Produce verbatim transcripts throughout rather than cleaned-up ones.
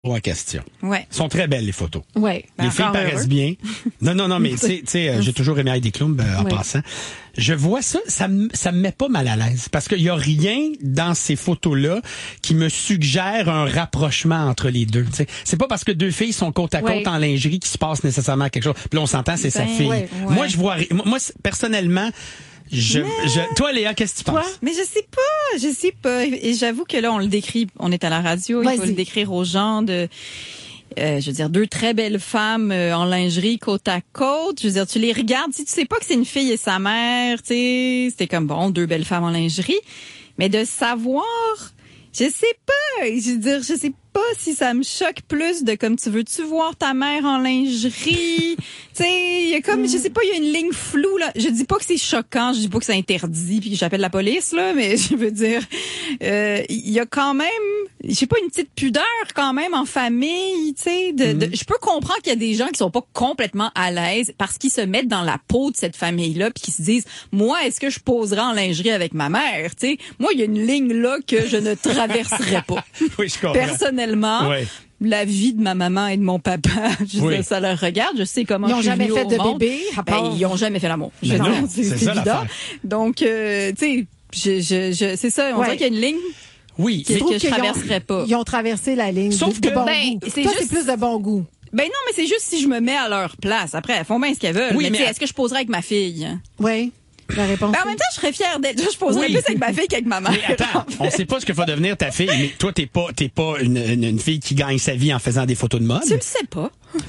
en question. Ouais. Sont très belles, les photos. Ouais. Les Ben, filles paraissent heureux. bien. Non, non, non, mais tu sais, euh, j'ai toujours aimé Heidi Klum euh, en Ouais. passant. Je vois ça, ça me, ça me met pas mal à l'aise. Parce qu'il y a rien dans ces photos-là qui me suggère un rapprochement entre les deux. T'sais. C'est pas parce que deux filles sont côte à côte Ouais. en lingerie qu'il se passe nécessairement quelque chose. Puis là, on s'entend, c'est sa Ben, fille. ouais, ouais. Moi, je vois ri- Moi, c'est- personnellement, je, je, toi, Léa, qu'est-ce que tu Toi? penses? Mais je sais pas, je sais pas. Et j'avoue que là, on le décrit, on est à la radio, il faut Vas-y. le décrire aux gens de... Euh, je veux dire, deux très belles femmes euh, en lingerie côte à côte. Je veux dire, tu les regardes, si tu sais pas que c'est une fille et sa mère, tu sais, c'était comme, bon, deux belles femmes en lingerie. Mais de savoir, je sais pas, je veux dire, je sais pas si ça me choque plus de comme, tu veux-tu voir ta mère en lingerie? Tu sais, il y a comme, je sais pas, il y a une ligne floue, là. Je dis pas que c'est choquant, je dis pas que c'est interdit puis que j'appelle la police, là, mais je veux dire, euh, il y a quand même, je sais pas, une petite pudeur quand même en famille, tu sais. De, de- je peux comprendre qu'il y a des gens qui sont pas complètement à l'aise parce qu'ils se mettent dans la peau de cette famille-là puis qui se disent, moi, est-ce que je poserai en lingerie avec ma mère, tu sais. Moi, il y a une ligne là que je ne traverserai pas. Oui, je comprends. Personnellement. Ouais. La vie de ma maman et de mon papa, je veux Oui. dire, ça leur regarde. Je sais comment Ils ont je suis jamais venue fait au de monde. bébé, à part- Ben, ils ont jamais fait l'amour. Je Ben veux non, dire, c'est c'est c'est ça, évident. l'affaire. Donc, euh, tu sais, je, je, je, c'est ça. On Ouais. dirait qu'il y a une ligne Oui, que, mais- que je qu'ils ont- traverserais pas. Ils ont traversé la ligne Sauf de, de que- bon Ben, goût. c'est Toi, juste- c'est plus de bon goût. Ben non, mais c'est juste si je me mets à leur place. Après, elles font bien ce qu'elles veulent. Oui, mais, mais tu sais, à- est-ce que je poserais avec ma fille? Oui, la réponse. Ben, en est- même temps, je serais fière d'être. Je poserais Oui. plus avec ma fille qu'avec ma mère. Mais attends, on sait pas ce que va devenir ta fille, mais toi, t'es pas, t'es pas une, une, une fille qui gagne sa vie en faisant des photos de mode. Tu le sais pas.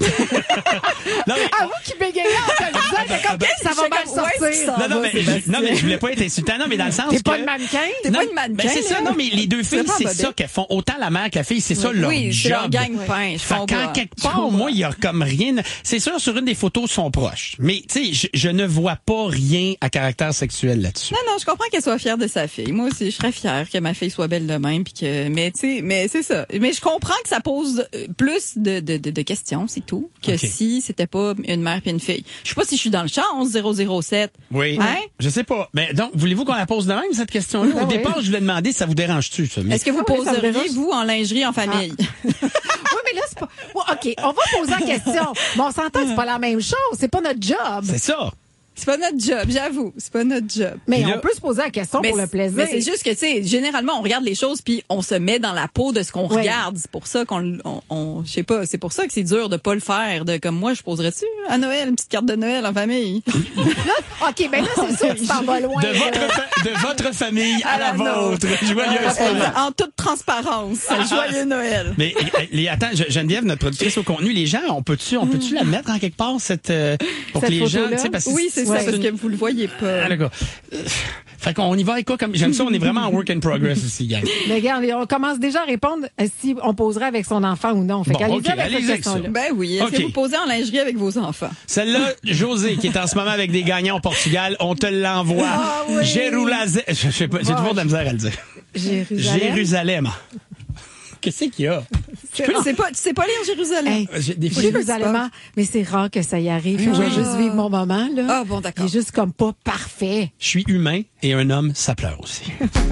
Non, mais, Ah, vous qui bégayez en te le disant, c'est comme, ça va Je mal sais comme, où est-ce qu'il sortir. s'en non, non, va, mais, Sébastien? non, mais je voulais pas être insultant, non, mais dans le sens T'es que... pas une mannequin? T'es Non, pas une mannequin, ben c'est ça, là. non, mais les deux filles, C'est pas c'est bobette. ça qu'elles font. Autant la mère que la fille, c'est ça leur Oui, c'est job. leur gagne-pain. Je Fait comprends. qu'en quelque part, moi, il y a comme rien. C'est sûr, sur une des photos, ils sont proches. Mais, tu sais, je, je ne vois pas rien à caractère sexuel là-dessus. Non, non, je comprends qu'elle soit fière de sa fille. Moi aussi, je serais fière que ma fille soit belle de même, puis que, mais tu sais, mais c'est ça. Mais je comprends que ça pose euh, plus de, de, de, de questions, c'est tout, que Ok. si c'était pas une mère puis une fille. Je sais pas si je suis dans le champ, onze zéro zéro sept. Oui. Hein? Je sais pas. Mais donc, voulez-vous qu'on la pose de même, cette question-là? Ben Au oui. départ, je voulais demander si ça vous dérange-tu, ça. Mais... Est-ce que vous Ah oui, ça me poseriez, dérange. vous, en lingerie en famille? Oui, mais là, c'est pas. Bon, OK, on va poser la question. Mais on s'entend que c'est pas la même chose. C'est pas notre job. C'est ça. C'est pas notre job, j'avoue. C'est pas notre job. Mais Puis là- on peut se poser la question pour le c'est- plaisir. mais c'est juste que, tu sais, généralement, on regarde les choses puis on se met dans la peau de ce qu'on Oui. regarde. C'est pour ça qu'on, on, on- je sais pas, c'est pour ça que c'est dur de pas le faire. De comme moi, je poserais-tu à Noël une petite carte de Noël en famille? Là, OK, ben là, c'est sûr que tu t'en vas loin. De là. votre, fa- de votre famille à, À la, la nôtre. vôtre. Joyeuse Noël. En toute transparence. Joyeux Noël. Mais euh, les, attends, Je- Geneviève, notre productrice au contenu, les gens, on peut-tu, on peut-tu la mettre en quelque part cette euh, pour Cette que les gens, photo-là? tu sais, parce que Oui, c'est Ouais. ça, parce que vous le voyez pas. Ah, d'accord. Euh, Fait qu'on y va avec quoi comme j'aime ça, on est vraiment en work in progress ici, gang. Mais regarde, on commence déjà à répondre euh, si on poserait avec son enfant ou non. Fait Bon, qu'allez-y OK, avec allez-y cette avec ça. question-là. Ben oui. Est-ce Ok. que vous posez en lingerie avec vos enfants? Celle-là, José, qui est en ce moment avec des gagnants au Portugal, on te l'envoie. Ah oui. Jérusalem. Je sais pas, j'ai toujours de la misère à le dire. Jérusalem. Jérusalem. Qu'est-ce qu'il y a? Tu sais pas, tu sais pas lire Jérusalem? Hey, J'ai des fois, Jérusalem, mais c'est rare que ça y arrive. Je vais juste vivre mon moment, là. Ah, bon, d'accord. Il est juste comme pas parfait. je suis humain et un homme, ça pleure aussi.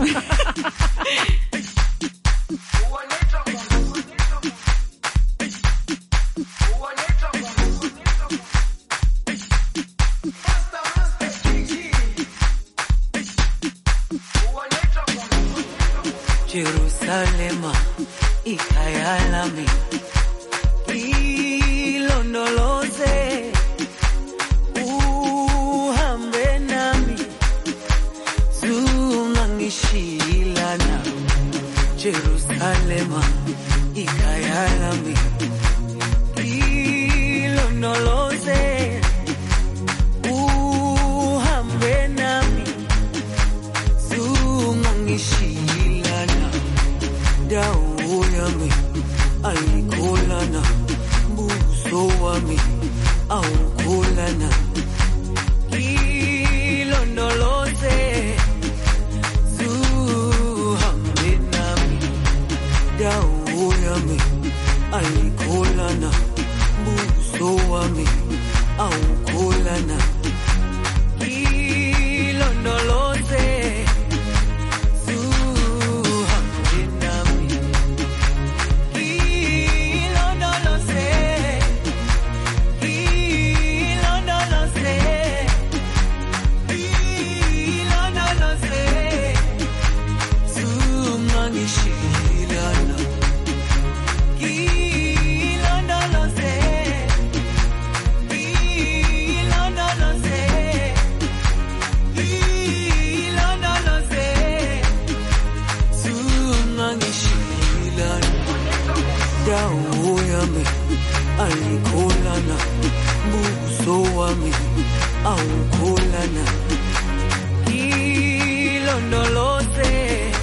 Jerusalema ikhaya lami ilondoloze uhambe nami zungangishilana Jerusalema ikhaya lami ilondoloze uhambe nami zungangishilana dawo yami ayikholana buso wami awukholana ilondoloze zuhambe nami dawo yami ayikholana buso wami awukholana ilondoloze zuhambe nami dawo yami ayikholana buso wami awukholana ilondoloze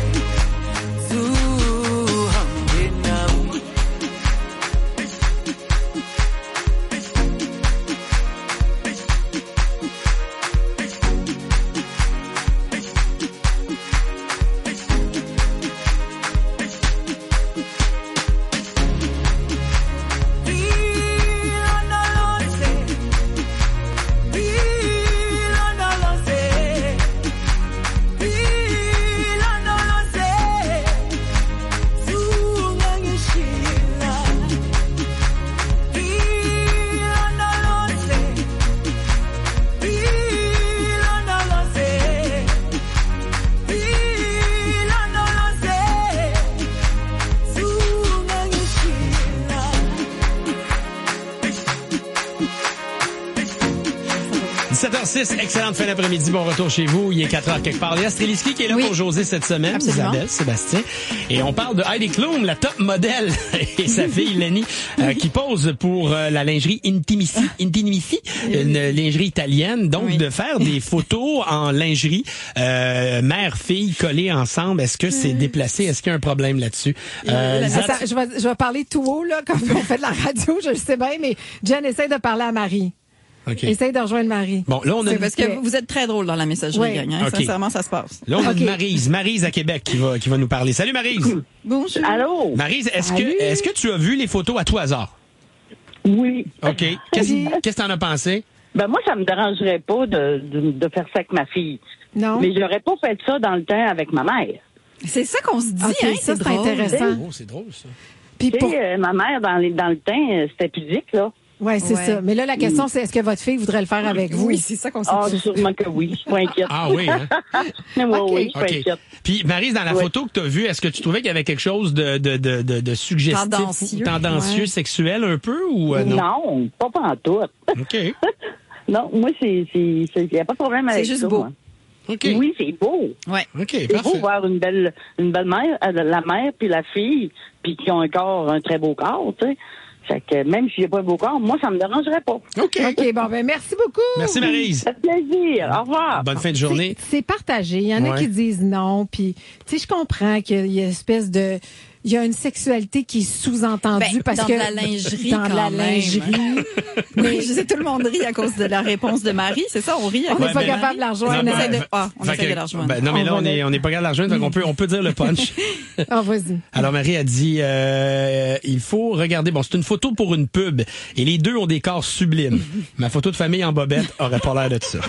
zuhambe nami dix-sept heures six, excellente fin d'après-midi. Bon retour chez vous. Il est quatre heures quelque part. Léa Streliski qui est là Oui. pour José cette semaine. Absolument. Isabelle, Sébastien. Et on parle de Heidi Klum, la top modèle, et sa fille Lenny, euh, qui pose pour euh, la lingerie Intimissimi, Intimissimi, une lingerie italienne. Donc, Oui. de faire des photos en lingerie, euh, mère-fille collées ensemble. Est-ce que c'est déplacé? Est-ce qu'il y a un problème là-dessus? Euh, Lisa, Attends, je vais, je vais parler tout haut, là, comme on fait de la radio, je le sais bien, mais Jen, essaie de parler à Marie. OK. Essaye de rejoindre Marie. Bon, là, on a C'est une, parce que vous êtes très drôle dans la messagerie, Oui. gang, hein. OK. Sincèrement, ça se passe. là, on a une OK. Maryse. Maryse à Québec qui va, qui va nous parler. Salut, Maryse. Bonjour. Allô? Maryse, est-ce Salut. que, est-ce que tu as vu les photos à tout hasard? Oui. OK. Qu'est-ce qu'est-ce que t'en as pensé? Ben moi, ça me dérangerait pas de, de, de faire ça avec ma fille. Non? Mais j'aurais pas fait ça dans le temps avec ma mère. C'est ça qu'on se dit, OK, hein. ça, c'est c'est drôle. intéressant. Oh, c'est drôle, ça. Puis Tu pour... sais, euh, ma mère, dans, les, dans le temps, euh, c'était pudique, là. Ouais, c'est Ouais. ça. Mais là, la question, c'est est-ce que votre fille voudrait le faire avec vous? Oui, c'est ça qu'on se Ah, dit. sûrement que oui. Je suis pas inquiète. Ah oui, hein? Mais moi, OK. oui, je suis pas OK. inquiète. Puis, Maryse, dans la Ouais. photo que tu as vue, est-ce que tu trouvais qu'il y avait quelque chose de, de, de, de, de suggestif, Tendancieux. tendancieux Ouais. sexuel un peu ou euh, non? Non, pas pantoute. OK. Non, moi, c'est, c'est, c'est, y a pas de problème avec ça. juste beau. moi. OK. Oui, c'est beau. Ouais. OK, C'est beau parfait. voir une belle, une belle mère, euh, la mère puis la fille, puis qui ont un corps, un très beau corps, tu sais. Fait que même si j'ai pas un beau corps, moi, ça me dérangerait pas. OK. OK, bon, ben merci beaucoup. Merci, Maryse. Ça fait plaisir. Au revoir. Bonne fin de journée. C'est c'est partagé. Il y en a Ouais. qui disent non. Puis, tu sais, je comprends qu'il y a une espèce de... Il y a une sexualité qui est sous-entendue Ben, parce dans que... de la lingerie, Dans de la quand même. lingerie. Oui, je sais, tout le monde rit à cause de la réponse de Marie. C'est ça, on rit à On cause n'est Ouais, pas ben, capable de la rejoindre. On Non, essaie ben, de, ah, on fait essaie que- de la rejoindre. ben, non, mais On là, va on est, le- on est pas capable de la rejoindre, donc on peut, on peut dire le punch. Ah, vas-y. Alors, Marie a dit, euh, il faut regarder, bon, c'est une photo pour une pub, et les deux ont des corps sublimes. Ma photo de famille en bobette aurait pas l'air de ça.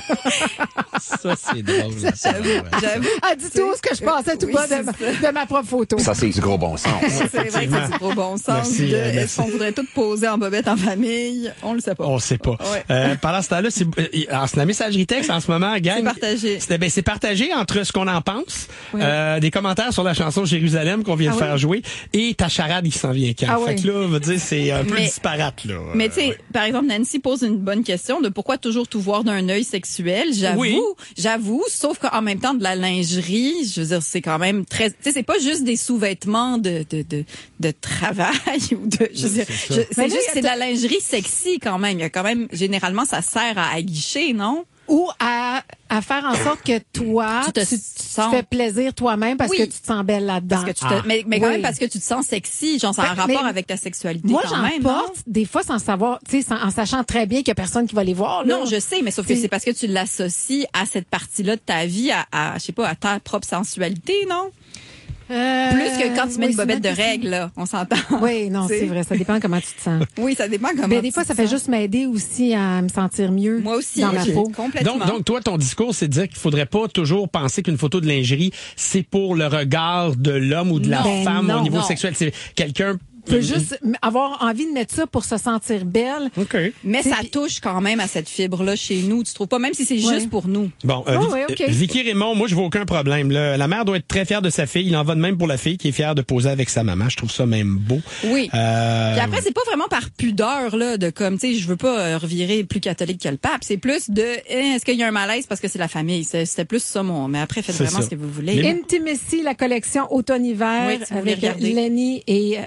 Ça, c'est drôle. ça. Ouais. J'avoue. Ah, dis tout ce que je pensais tout Oui, bas de, c'est ma- ça. de ma propre photo. Ça, c'est du gros bon sens. C'est vrai que c'est du gros bon sens. Merci, de, euh, est-ce merci. qu'on voudrait tout poser en bobette en famille? On le sait pas. On sait pas. Ouais. Euh, pendant ce temps-là, c'est, euh, alors, c'est la messagerie texte en ce moment, gang. C'est partagé. C'était, ben, c'est partagé entre ce qu'on en pense, Ouais. euh, des commentaires sur la chanson Jérusalem qu'on vient Ah de faire oui? jouer, et ta charade qui s'en vient quand. Ah fait oui. que là, on va dire, c'est un peu Mais- disparate, là. Mais Euh, tu sais, ouais. par exemple, Nancy pose une bonne question de pourquoi toujours tout voir d'un œil sexuel. J'avoue, Oui. j'avoue, sauf qu'en même temps, de la lingerie, je veux dire, c'est quand même très... Tu sais, c'est pas juste des sous-vêtements de, de, de, de travail ou de... Je veux dire, c'est ça. je- Mais c'est là, juste, y a c'est de la lingerie sexy quand même. Il y a quand même, généralement, ça sert à aguicher, non? Ou à, à faire en sorte que toi, Tu te tu, tu sens- fais plaisir toi-même parce Oui. que tu te sens belle là-dedans. Parce que tu te, Ah. mais, mais quand Oui. même parce que tu te sens sexy, genre ça a un Ben, rapport mais avec ta sexualité Moi, quand j'en même, porte non? des fois sans savoir, tu sais, sans- en sachant très bien qu'il y a personne qui va les voir. Là. Non, je sais, mais sauf que C'est- c'est parce que tu l'associes à cette partie-là de ta vie, à, à je sais pas, à ta propre sensualité, non? Euh, Plus que quand tu mets oui, une bobette c'est de une bonne règles, là, on s'entend. question. Oui, non, C'est- c'est vrai. Ça dépend comment tu te sens. Oui, ça dépend comment. Mais des tu fois, te ça fait sens. juste m'aider aussi à me sentir mieux Moi aussi, dans ma ok. peau. Complètement. Donc, donc, toi, ton discours, c'est de dire qu'il faudrait pas toujours penser qu'une photo de lingerie, c'est pour le regard de l'homme ou de la Non, femme non, au niveau non. sexuel. C'est quelqu'un... Tu peux juste avoir envie de mettre ça pour se sentir belle. OK. mais c'est- ça touche quand même à cette fibre-là chez nous, tu trouves pas? Même si c'est Ouais. juste pour nous. Bon, euh, Oh, Vic- ouais, ok. euh, Vicky Raymond, moi, je vois aucun problème. Là. La mère doit être très fière de sa fille. Il en va de même pour la fille qui est fière de poser avec sa maman. Je trouve ça même beau. Oui. Euh, Puis après, c'est pas vraiment par pudeur, là, de comme, tu sais, je veux pas euh, revirer plus catholique que le pape. C'est plus de, eh, est-ce qu'il y a un malaise parce que c'est la famille? C'est- C'était plus ça, mon. Mais après, faites C'est vraiment ça. ce que vous voulez. Mais- Intimacy, la collection automne-hiver Oui, si vous voulez avec regarder. Lenny et Heidi.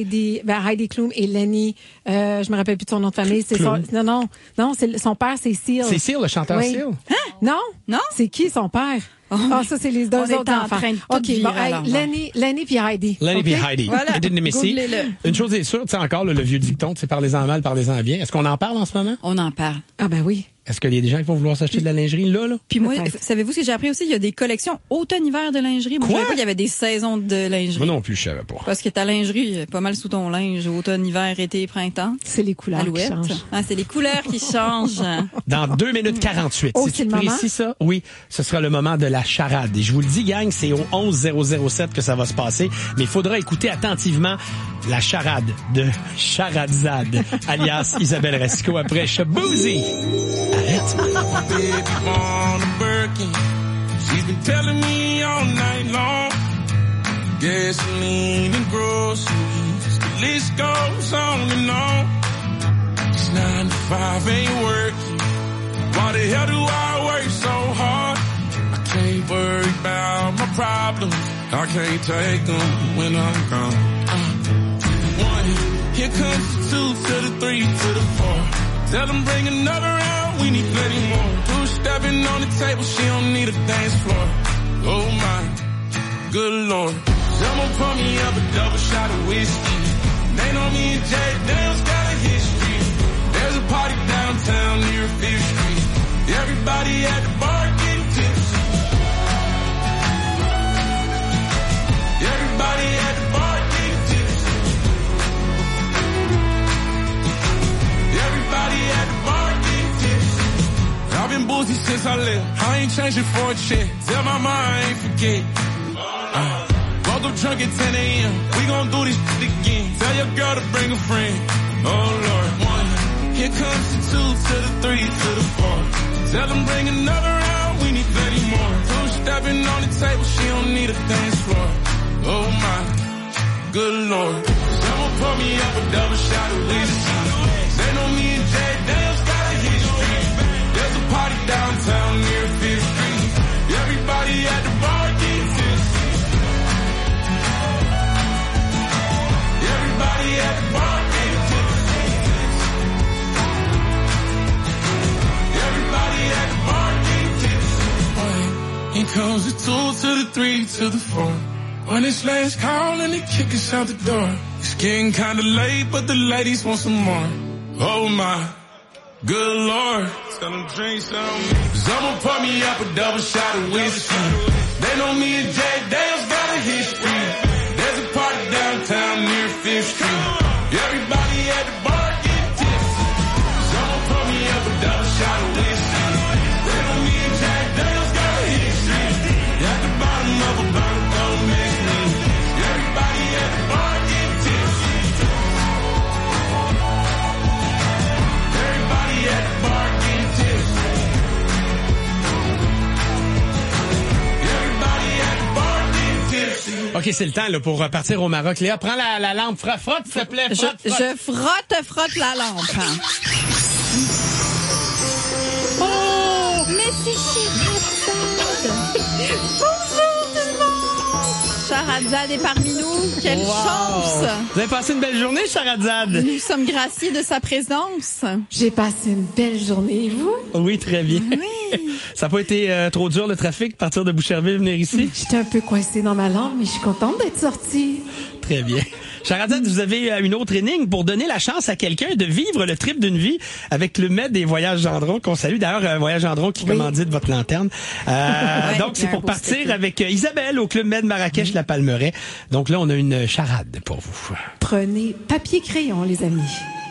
Heidi, ben Heidi Klum et Lenny, euh, je me rappelle plus de son nom de famille. C'est son, non, non, non, c'est son père, c'est Seal. C'est Seal, le chanteur Oui. Seal? Hein? Non, Non? c'est qui son père? Ah, Oh, oh, ça, c'est les deux on est autres en enfants. train de tout OK, virer bon, à hey, l'envers. Lenny, Lenny puis Heidi. Lenny okay? puis Heidi. Voilà. I didn't miss it. Googlez-le. Une chose est sûre, tu sais encore le, le vieux dicton, c'est parlez-en mal, parlez-en bien. Est-ce qu'on en parle en ce moment? On en parle. Ah ben oui. Est-ce qu'il y a des gens qui vont vouloir s'acheter de la lingerie là, là? Puis moi, Peut-être. savez-vous ce que j'ai appris aussi? Il y a des collections automne-hiver de lingerie. Moi, je Quoi? savais pas qu'il y avait des saisons de lingerie. Moi non plus, je savais pas. Parce que ta lingerie, est pas mal sous ton linge, automne, hiver, été, printemps. C'est les couleurs qui Alouette. changent. Ah, c'est les couleurs qui changent. Dans deux minutes quarante-huit. Oh, Si c'est tu le moment? précis ça? Oui, ce sera le moment de la charade. Et je vous le dis, gang, c'est au onze zéro zéro sept que ça va se passer. Mais il faudra écouter attentivement la charade de Charazade, alias Isabelle Resco, après Shaboozy. Arrête. Baby on a Birkin. She's been telling me all night long. Gasoline and groceries. The list goes on and on. This nine to five ain't working. Why the hell do I work so hard? I can't worry about my problems. I can't take them when I'm gone. Uh, one, here comes the two to the three to the four. Tell them bring another round, we need plenty more. Two stepping on the table, she don't need a dance floor. Oh my, good lord. Someone pour me up a double shot of whiskey. They know me and Jay Daniels got a history. There's a party downtown near Fifth Street. Everybody at the bar getting tipsy. Everybody at the bar getting tipsy. Everybody at the bar getting tipsy. I've been boozy since I left. I ain't changing for a check. Tell my mom I ain't forget. Uh, woke up drunk at ten a.m. We gon' do this shit again. Tell your girl to bring a friend. Oh Lord, one. Here comes the two to the three to the four. Tell them bring another round. We need plenty more. Two stepping on the table. She don't need a dance floor. Oh my, good lord. Someone pour me up a double shot of whiskey. They know me and Jay Daniels got a history. There's a party downtown near Fifth Street. Everybody at the bar getting tipsy. Everybody at the bar getting tipsy. Everybody at the bar getting tipsy. Here comes the two to the three to the four. When it's last call and they kick us out the door. It's getting kinda late, but the ladies want some more. Oh my, good lord. Tell them drinks on me. Someone pour me up a double shot of whiskey. They know me and Jay Daniels got a history. There's a party downtown near Fifth Street. Everybody at the bar getting tipsy. Someone pour me up a double shot of whiskey. They know me and Jay Daniels got a history. At the bottom of a bottle, don't mix me. Everybody at the bar getting tipsy. Everybody at the bar getting tipsy. Everybody at the bar getting tipsy. OK, c'est le temps là, pour repartir au Maroc. Léa, prends la, la lampe. Frotte, frotte, s'il te plaît. Je, Frotte, frotte. je frotte, frotte la lampe. hein. Oh! Mais c'est Charazade! Bonjour tout le monde! Charazade est parmi nous. Quelle Wow! chance! Vous avez passé une belle journée, Charazade? Nous sommes graciés de sa présence. J'ai passé une belle journée, et vous? Oui, très bien. Oui. Ça n'a pas été euh, trop dur le trafic, partir de Boucherville, venir ici? J'étais un peu coincée dans ma langue, mais je suis contente d'être sortie. Très bien. Charazade, vous avez euh, une autre énigme pour donner la chance à quelqu'un de vivre le trip d'une vie avec Club Med des Voyages Gendron, qu'on salue. D'ailleurs, euh, Voyage Gendron qui Oui. commandite votre lanterne. Euh, Ouais, donc, il y c'est a pour un beau partir sticker. avec euh, Isabelle au Club Med Marrakech, la Palmeraie. Donc là, on a une charade pour vous. Prenez papier-crayon, les amis.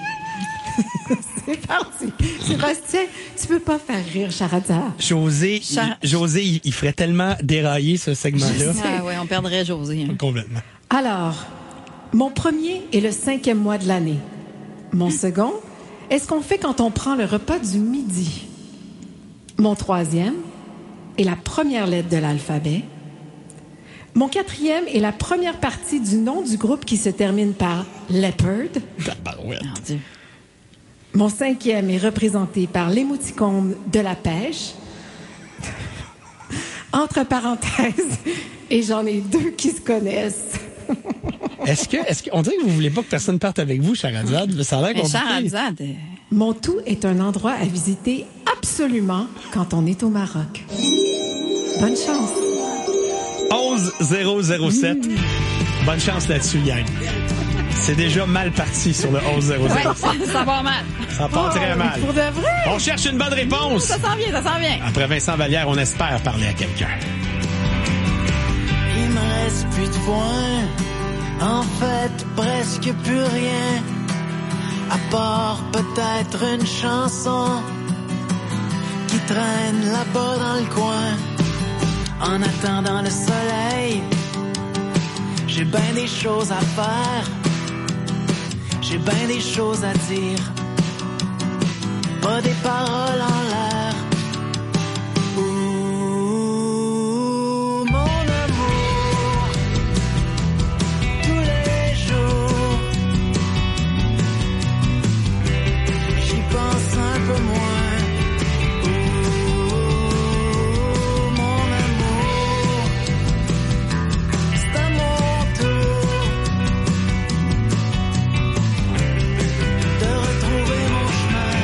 C'est parti. Sébastien, tu peux pas faire rire Charazade. José, Char- il- José, il, il ferait tellement dérailler ce segment-là. Ah ouais, on perdrait José. hein. Complètement. Alors, mon premier est le cinquième mois de l'année. Mon second est ce qu'on fait quand on prend le repas du midi. Mon troisième est la première lettre de l'alphabet. Mon quatrième est la première partie du nom du groupe qui se termine par Leopard. Tabarouette. Mon Dieu. Mon cinquième est représenté par l'émoticône de la pêche. Entre parenthèses, et j'en ai deux qui se connaissent. Est-ce que, est-ce que, on dirait que vous voulez pas que personne parte avec vous, Charazade? Ça a l'air Mais compliqué. Charazade, euh, Mon tout est un endroit à visiter absolument quand on est au Maroc. Bonne chance. onze zéro zéro sept. Bonne chance là-dessus, gang. C'est déjà mal parti sur le onze zéro zéro sept. ouais, ça, ça va mal. Ça part très Oh, mal. Pour de vrai? On cherche une bonne réponse. Ça s'en vient, ça s'en vient. Après Vincent Vallière, on espère parler à quelqu'un. Il me reste plus de points, en fait presque plus rien, à part peut-être une chanson qui traîne là-bas dans le coin. En attendant le soleil, j'ai ben des choses à faire, j'ai ben des choses à dire, pas des paroles en l'air. Ouh, mon amour, tous les jours, j'y pense un peu moins. Ouh, mon amour, c'est à mon tour de retrouver mon chemin.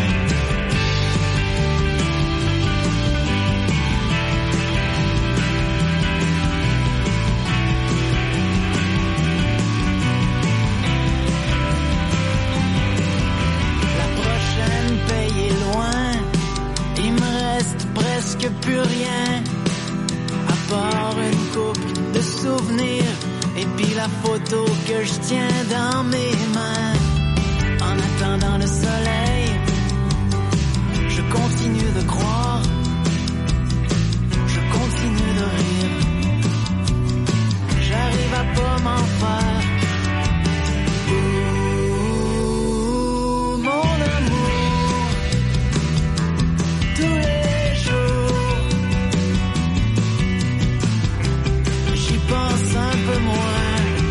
La prochaine paye est loin, il me reste presque plus rien, à part une coupe de souvenirs et puis la photo que je tiens dans mes mains. En attendant le soleil, je continue de croire, je continue de rire, j'arrive à pas m'en faire. Ouh, mon amour, tous les jours, j'y pense un peu moins.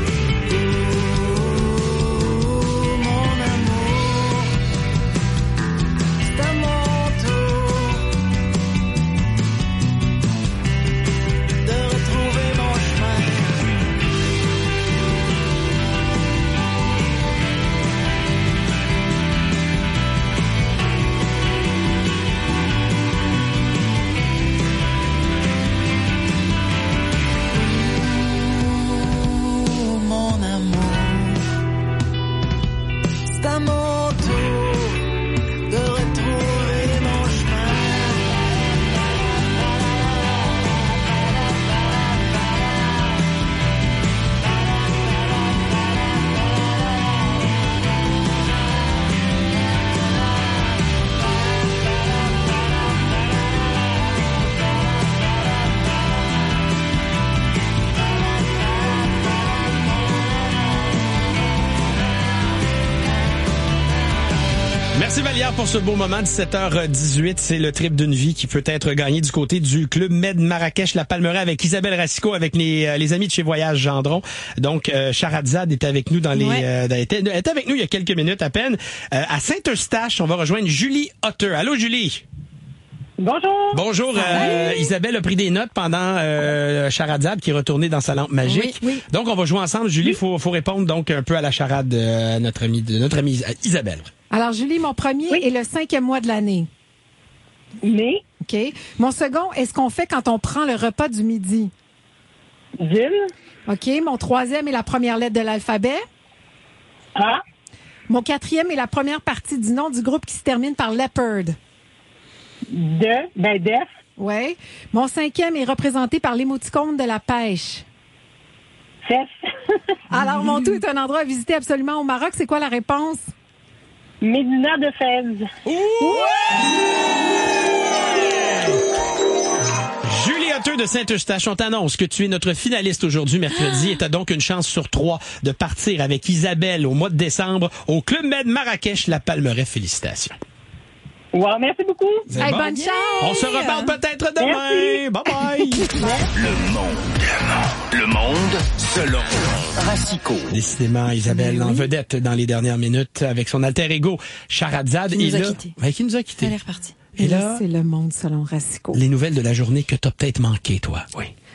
Ouh, mon amour, c'est à mon tour de retrouver mon chemin. Ouh, mon amour, c'est à mon tour de retrouver mon chemin. Merci Vallière pour ce beau moment. dix-sept heures dix-huit, c'est le trip d'une vie qui peut être gagné du côté du Club Med Marrakech La Palmeraie avec Isabelle Racicot, avec les, euh, les amis de chez Voyage Gendron. Donc, euh, Charazade est avec nous dans les, Ouais. euh, dans- était, était avec nous il y a quelques minutes à peine. Euh, à Saint-Eustache, on va rejoindre Julie Otter. Allô Julie. Bonjour. Bonjour. Euh, Isabelle a pris des notes pendant euh, Charazade qui est retournée dans sa lampe magique. Oui, oui. Donc, on va jouer ensemble. Julie, faut, faut répondre donc un peu à la charade de notre amie, de notre amie euh, Isabelle. Alors, Julie, mon premier est le cinquième mois de l'année. Mais, OK? Mon second, est-ce qu'on fait quand on prend le repas du midi? Gilles, OK? Mon troisième est la première lettre de l'alphabet. A, Mon quatrième est la première partie du nom du groupe qui se termine par Leopard. de, ben, def, Ouais. Mon cinquième est représenté par l'émoticône de la pêche. fesse, Alors, mon tout est un endroit à visiter absolument au Maroc. C'est quoi la réponse? Médina de Fès. Julie Otter de Saint-Eustache, on t'annonce que tu es notre finaliste aujourd'hui, mercredi, et tu as donc une chance sur trois de partir avec Isabelle au mois de décembre au Club Med Marrakech La Palmeraie. Félicitations. Wow, merci beaucoup. C'est Hey, bon? bonne chance! On se reparle peut-être demain. Bye bye. Le monde. Le monde selon Racicot. Décidément, Isabelle en vedette dans les dernières minutes avec son alter ego Charazade. Qui nous Et a là- quittés. Ouais, qui nous a quittés. Elle est repartie. Et là, c'est le monde selon Racicot. les nouvelles de la journée que t'as peut-être manqué, toi. Oui.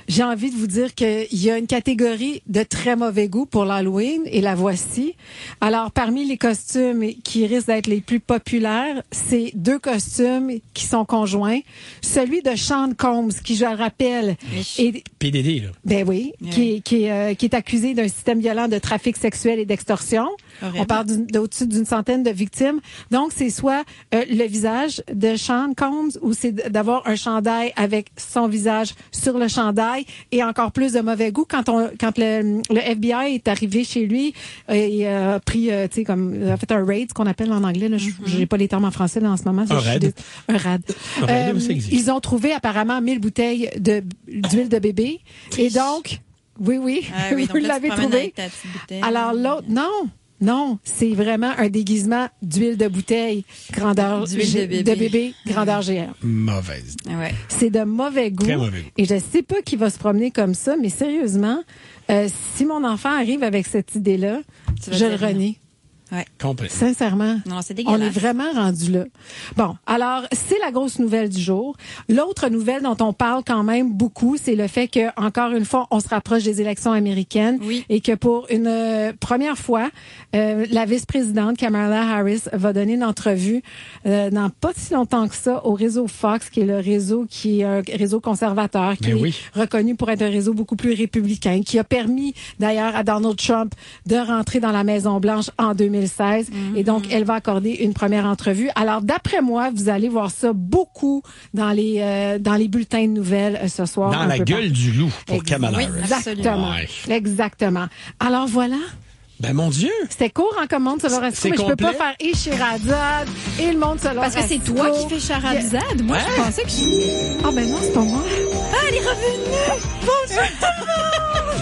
j'ai envie de vous dire qu'il y a une catégorie de très mauvais goût pour l'Halloween et la voici. Alors, parmi les costumes qui risquent d'être les plus populaires, c'est deux costumes qui sont conjoints. Celui de Sean Combs, qui, je le rappelle, est... P D D, là. Ben oui, oui. qui, est, qui, est, euh, qui est accusé d'un système violent de trafic sexuel et d'extorsion. Horrible. On parle d'au-dessus d'une centaine de victimes. Donc, c'est soit euh, le visage de Sean Combs ou c'est d'avoir un chandail avec son visage sur le chandail et encore plus de mauvais goût. Quand on, quand le, le F B I est arrivé chez lui et a euh, pris, euh, tu sais, comme, a fait un raid, ce qu'on appelle en anglais, là, mm-hmm. j'ai pas les termes en français là, en ce moment. Un raid. Des, un raid. Un raid, euh, ça existe. Ils ont trouvé apparemment mille bouteilles de, d'huile de bébé. Et donc, oui, oui, ah, oui vous l'avez trouvé. Alors l'autre, non. Non, c'est vraiment un déguisement d'huile de bouteille, grandeur d'huile G- de bébé, de bébé grandeur géante. Mauvaise. Ouais. C'est de mauvais goût. Très mauvais goût. Et je sais pas qui va se promener comme ça, mais sérieusement, euh, si mon enfant arrive avec cette idée-là, je le renie. Ouais. Complètement. Sincèrement. Non, c'est dégueulasse. On est vraiment rendu là. Bon, alors, c'est la grosse nouvelle du jour. L'autre nouvelle dont on parle quand même beaucoup, c'est le fait que, encore une fois, on se rapproche des élections américaines. Oui. Et que pour une euh, première fois, euh, la vice-présidente Kamala Harris va donner une entrevue euh, dans pas si longtemps que ça au réseau Fox, qui est le réseau qui est un réseau conservateur, qui Mais est oui. reconnu pour être un réseau beaucoup plus républicain, qui a permis d'ailleurs à Donald Trump de rentrer dans la Maison-Blanche en deux mille seize. Mm-hmm. Et donc, elle va accorder une première entrevue. Alors, d'après moi, vous allez voir ça beaucoup dans les euh, dans les bulletins de nouvelles euh, ce soir. Dans la gueule par... du loup pour Ex- Kamala oui, Harris. Exactement. Ouais. Exactement. Alors, voilà. Ben, mon Dieu! C'était court en commande sur le C'est mais complet? je peux pas faire et Sherazade et le monde selon Parce que c'est toi qui fais Sherazade. Moi, ouais. je pensais que je... Ah, ben non, c'est pas moi. Ah, elle est revenue! Bonjour tout le monde!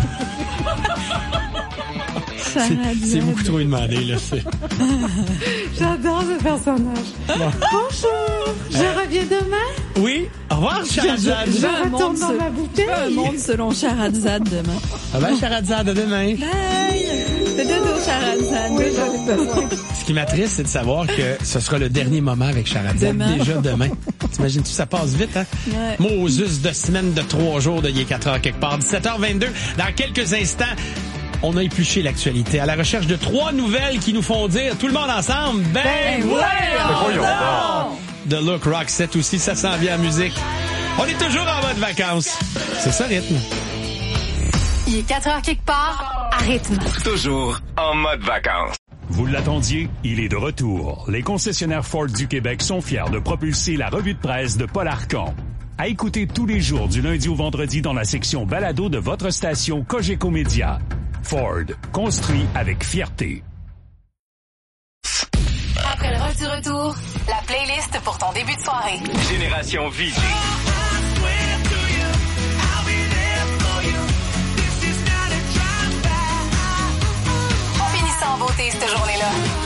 C'est, c'est beaucoup trop demandé, là. C'est... J'adore ce personnage. Bon. Bonjour, je euh... reviens demain. Oui, au revoir, Sherazade. Je, je, je retourne dans se... ma bouteille. Un monde selon Sherazade demain. Ah ben, Sherazade, à demain. Bye! Fais dodo, Sherazade. Oui, j'en ai besoin. Ce qui m'attriste, c'est de savoir que ce sera le dernier moment avec Sherazade. Demain. Déjà demain. T'imagines-tu, ça passe vite, hein? Ouais. Moses de semaine de trois jours de il est quatre heures quelque part. dix-sept heures vingt-deux. Dans quelques instants, on a épluché l'actualité à la recherche de trois nouvelles qui nous font dire tout le monde ensemble. Ben, ben voyons donc! The Look Rock set aussi, ça s'en vient en musique. On est toujours en mode vacances. C'est ça, rythme. Il est quatre heures quelque part, à rythme. Toujours en mode vacances. Vous l'attendiez, il est de retour. Les concessionnaires Ford du Québec sont fiers de propulser la revue de presse de Paul Arcand. À écouter tous les jours du lundi au vendredi dans la section balado de votre station Cogeco Média. Ford, construit avec fierté. Après le rock du retour, la playlist pour ton début de soirée. Génération Visée. On finit ça en beauté cette journée-là.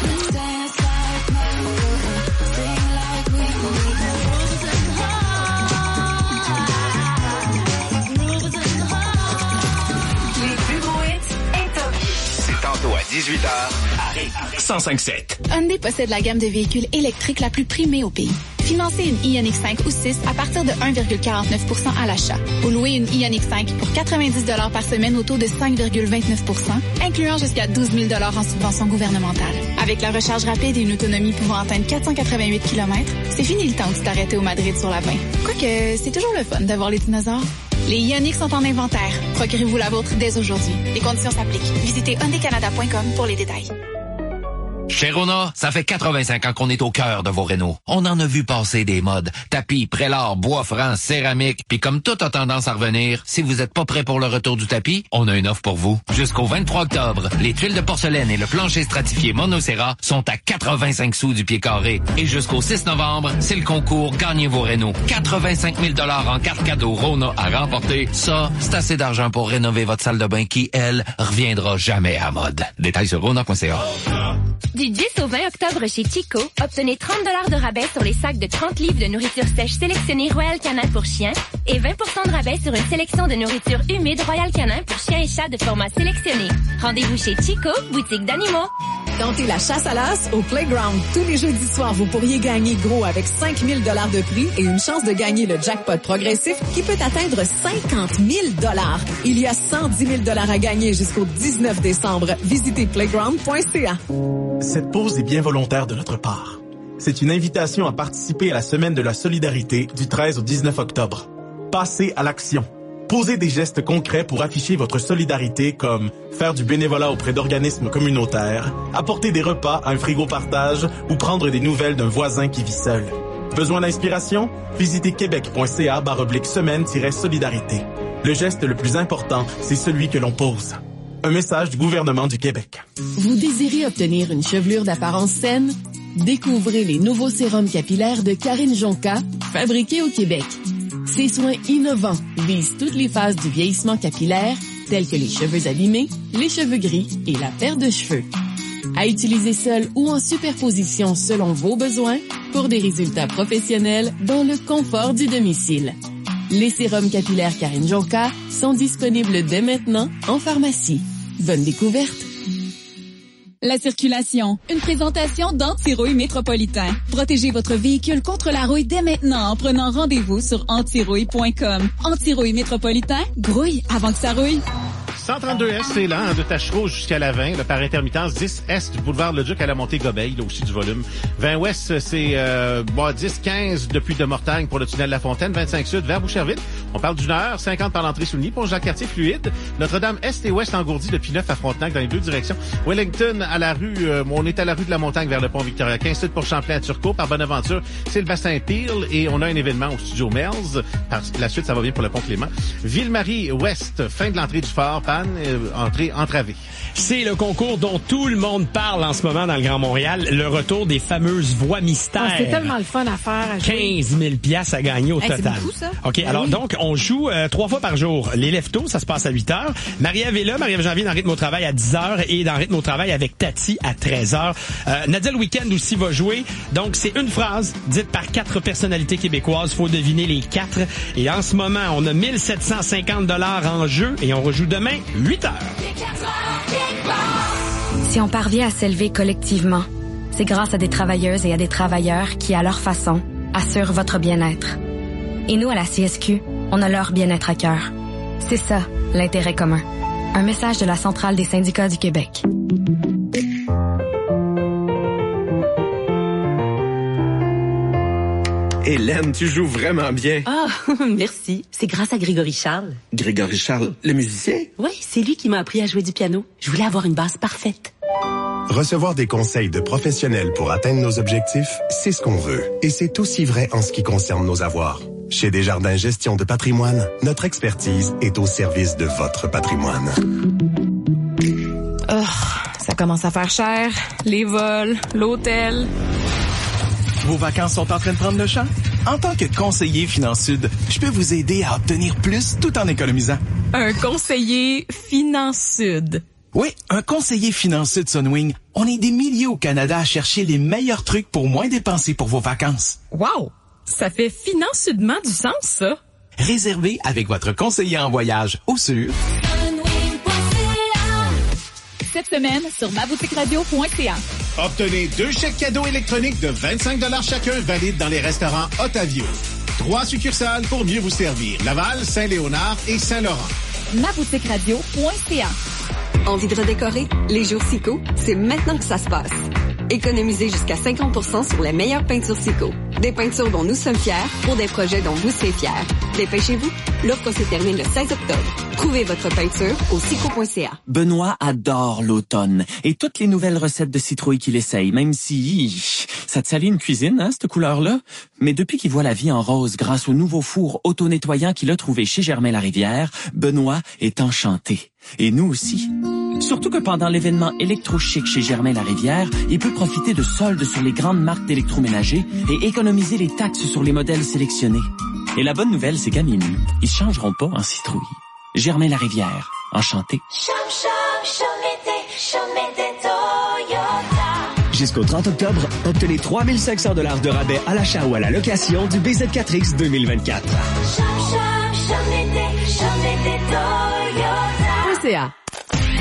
À dix-huit heures, à cent cinq sept. Hyundai possède la gamme de véhicules électriques la plus primée au pays. Financez une Ioniq cinq ou six à partir de un virgule quarante-neuf pour cent à l'achat. Ou louez une Ioniq cinq pour quatre-vingt-dix dollars par semaine au taux de cinq virgule vingt-neuf pour cent, incluant jusqu'à douze mille dollars en subvention gouvernementale. Avec la recharge rapide et une autonomie pouvant atteindre quatre cent quatre-vingt-huit kilomètres, c'est fini le temps de t'arrêter au Madrid sur la vingt. Quoique, c'est toujours le fun de voir les dinosaures. Les Ioniq sont en inventaire. Procurez-vous la vôtre dès aujourd'hui. Les conditions s'appliquent. Visitez hyundai canada point com pour les détails. Chez Rona, ça fait quatre-vingt-cinq ans qu'on est au cœur de vos rénaux. On en a vu passer des modes. Tapis, prélat, bois franc, céramique. Puis comme tout a tendance à revenir, si vous êtes pas prêt pour le retour du tapis, on a une offre pour vous. Jusqu'au vingt-trois octobre, les tuiles de porcelaine et le plancher stratifié Monocera sont à quatre-vingt-cinq sous du pied carré. Et jusqu'au six novembre, c'est le concours Gagnez vos rénaux. quatre-vingt-cinq mille dollars en carte cadeau Rona à remporter. Ça, c'est assez d'argent pour rénover votre salle de bain qui, elle, reviendra jamais à mode. Détails sur rona point c a. Du dix au vingt octobre chez Chico, obtenez trente dollars de rabais sur les sacs de trente livres de nourriture sèche sélectionnée Royal Canin pour chiens et vingt pour cent de rabais sur une sélection de nourriture humide Royal Canin pour chiens et chats de format sélectionné. Rendez-vous chez Chico, boutique d'animaux. Tentez la chasse à l'as au Playground. Tous les jeudis soirs, vous pourriez gagner gros avec cinq mille dollars de prix et une chance de gagner le jackpot progressif qui peut atteindre cinquante mille dollars. Il y a cent dix mille dollars à gagner jusqu'au dix-neuf décembre. Visitez playground point c a. Cette pause est bien volontaire de notre part. C'est une invitation à participer à la Semaine de la solidarité du treize au dix-neuf octobre. Passez à l'action. Posez des gestes concrets pour afficher votre solidarité comme faire du bénévolat auprès d'organismes communautaires, apporter des repas à un frigo partage ou prendre des nouvelles d'un voisin qui vit seul. Besoin d'inspiration? Visitez québec point c a barre oblique semaine solidarité. Le geste le plus important, c'est celui que l'on pose. Un message du gouvernement du Québec. Vous désirez obtenir une chevelure d'apparence saine? Découvrez les nouveaux sérums capillaires de Karine Jonca, fabriqués au Québec. Ces soins innovants visent toutes les phases du vieillissement capillaire, telles que les cheveux abîmés, les cheveux gris et la perte de cheveux. À utiliser seul ou en superposition selon vos besoins pour des résultats professionnels dans le confort du domicile. Les sérums capillaires Karine Jonca sont disponibles dès maintenant en pharmacie. Bonne découverte! La circulation, une présentation d'Antirouille Métropolitain. Protégez votre véhicule contre la rouille dès maintenant en prenant rendez-vous sur antirouille point com. Antirouille Métropolitain, grouille avant que ça rouille. cent trente-deux Est, c'est lent, de Tachereau jusqu'à la vingt, le par intermittence, dix Est, du boulevard Le Duc à la montée Gobeil, là aussi du volume. vingt Ouest, c'est euh, bon, dix quinze depuis de Mortagne pour le tunnel La Fontaine, vingt-cinq Sud vers Boucherville. On parle d'une heure, cinquante par l'entrée Souligny, pour Jacques-Cartier fluide. Notre-Dame Est et Ouest engourdi depuis neuf à Frontenac dans les deux directions. Wellington à la rue, euh, on est à la rue de la Montagne vers le pont Victoria. quinze Sud pour Champlain à Turcot, par Bonaventure, c'est le bassin Peel et on a un événement au studio Merles. Par la suite, ça va bien pour le pont Clément. Ville-Marie Ouest, fin de l'entrée du fort, panne, euh, entrée entravée. C'est le concours dont tout le monde parle en ce moment dans le Grand Montréal, le retour des fameuses voix mystères. Ah, c'est tellement le fun à faire. À quinze mille piastres à gagner au hey, total. C'est beaucoup, ça. OK, alors oui. Donc, on joue euh, trois fois par jour. Les lève-tôt, ça se passe à huit heures. Marie-Ève est là, Marie-Ève Janvier dans Rythme au travail à dix heures et dans Rythme au travail avec Tati à treize heures. Euh, Nadia le week-end aussi va jouer. Donc, c'est une phrase dite par quatre personnalités québécoises. Faut deviner les quatre. Et en ce moment, on a mille sept cent cinquante dollars en jeu et on rejoue demain, huit heures. Si on parvient à s'élever collectivement, c'est grâce à des travailleuses et à des travailleurs qui, à leur façon, assurent votre bien-être. Et nous, à la C S Q, on a leur bien-être à cœur. C'est ça, l'intérêt commun. Un message de la Centrale des syndicats du Québec. Hélène, tu joues vraiment bien. Ah, merci. C'est grâce à Grégory Charles. Grégory Charles, le musicien? Oui, c'est lui qui m'a appris à jouer du piano. Je voulais avoir une base parfaite. Recevoir des conseils de professionnels pour atteindre nos objectifs, c'est ce qu'on veut. Et c'est aussi vrai en ce qui concerne nos avoirs. Chez Desjardins Gestion de patrimoine, notre expertise est au service de votre patrimoine. Oh, ça commence à faire cher. Les vols, l'hôtel... Vos vacances sont en train de prendre le champ? En tant que conseiller Finansud, je peux vous aider à obtenir plus tout en économisant. Un conseiller Finansud. Oui, un conseiller Finansud Sunwing. On est des milliers au Canada à chercher les meilleurs trucs pour moins dépenser pour vos vacances. Wow! Ça fait financement du sens, ça. Réservez avec votre conseiller en voyage au sur... Cette semaine sur ma boutique radio point c a. Obtenez deux chèques cadeaux électroniques de vingt-cinq dollars chacun valides dans les restaurants Otavio. Trois succursales pour mieux vous servir. Laval, Saint-Léonard et Saint-Laurent. ma boutique radio point c a. Envie de redécorer? Les jours Sico, c'est maintenant que ça se passe. Économisez jusqu'à cinquante pour cent sur les meilleures peintures Sico. Des peintures dont nous sommes fiers pour des projets dont vous serez fiers. Dépêchez-vous, l'offre se termine le seize octobre. Trouvez votre peinture au sico point c a. Benoît adore l'automne et toutes les nouvelles recettes de citrouille qu'il essaye, même si ça te salit une cuisine, hein, cette couleur-là. Mais depuis qu'il voit la vie en rose grâce au nouveau four auto-nettoyant qu'il a trouvé chez Germain Larivière, Benoît est enchanté. Et nous aussi. Surtout que pendant l'événement électrochic chez Germain Larivière, il peut profiter de soldes sur les grandes marques d'électroménager et économiser les taxes sur les modèles sélectionnés. Et la bonne nouvelle, c'est qu'à minuit, ils changeront pas en citrouille. Germain Larivière, enchanté. Jusqu'au trente octobre, obtenez trois mille cinq cents dollars de rabais à l'achat ou à la location du B Z quatre X deux mille vingt-quatre.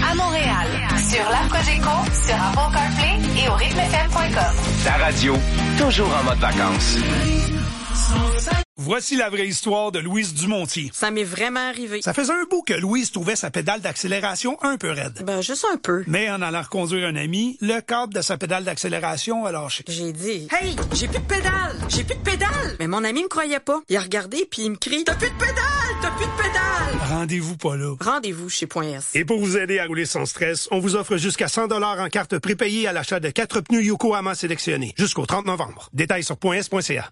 à Montréal. Sur l'app Cogeco, sur Apple CarPlay et au rythme f m point com. Ta radio, toujours en mode vacances. Voici la vraie histoire de Louise Dumontier. Ça m'est vraiment arrivé. Ça faisait un bout que Louise trouvait sa pédale d'accélération un peu raide. Ben, juste un peu. Mais en allant reconduire un ami, le câble de sa pédale d'accélération a lâché. J'ai dit, hey, j'ai plus de pédale! J'ai plus de pédale! Mais mon ami me croyait pas. Il a regardé puis il me crie, t'as plus de pédale! T'as plus de pédale! Rendez-vous pas là. Rendez-vous chez Point S. Et pour vous aider à rouler sans stress, on vous offre jusqu'à cent dollars en carte prépayée à l'achat de quatre pneus Yokohama sélectionnés. Jusqu'au trente novembre. Détails sur point s point c a.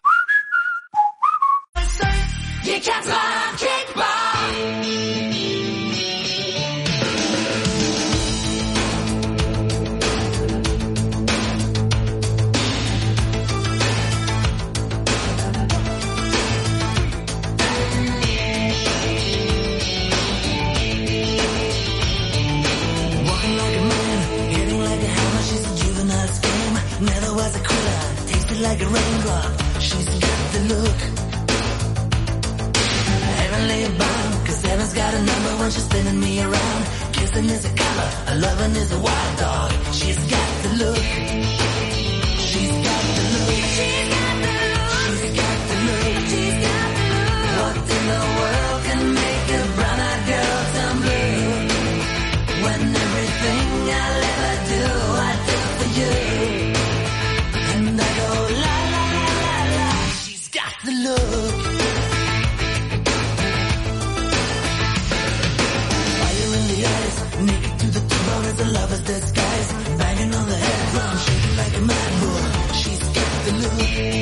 Il est quatre heures quelque part. Walking like a man, hitting like a hammer. She's a juvenile scam. Never was a quitter, tasted like a raindrop. She's got the look. Heavenly bound, cause heaven's got a number when she's spinning me around. Kissing is a color, a loving is a wild dog. She's got the look. She's got the look. She's got the look. She's got the look. She's got the look. What in the world can make a brown-eyed girl turn blue? When everything I'll ever do, I do for you. And I go la la la la la. She's got the look. Naked to the bone is a lover's disguise. Banging on the head drum, shaking like a mad bull. She's got the look.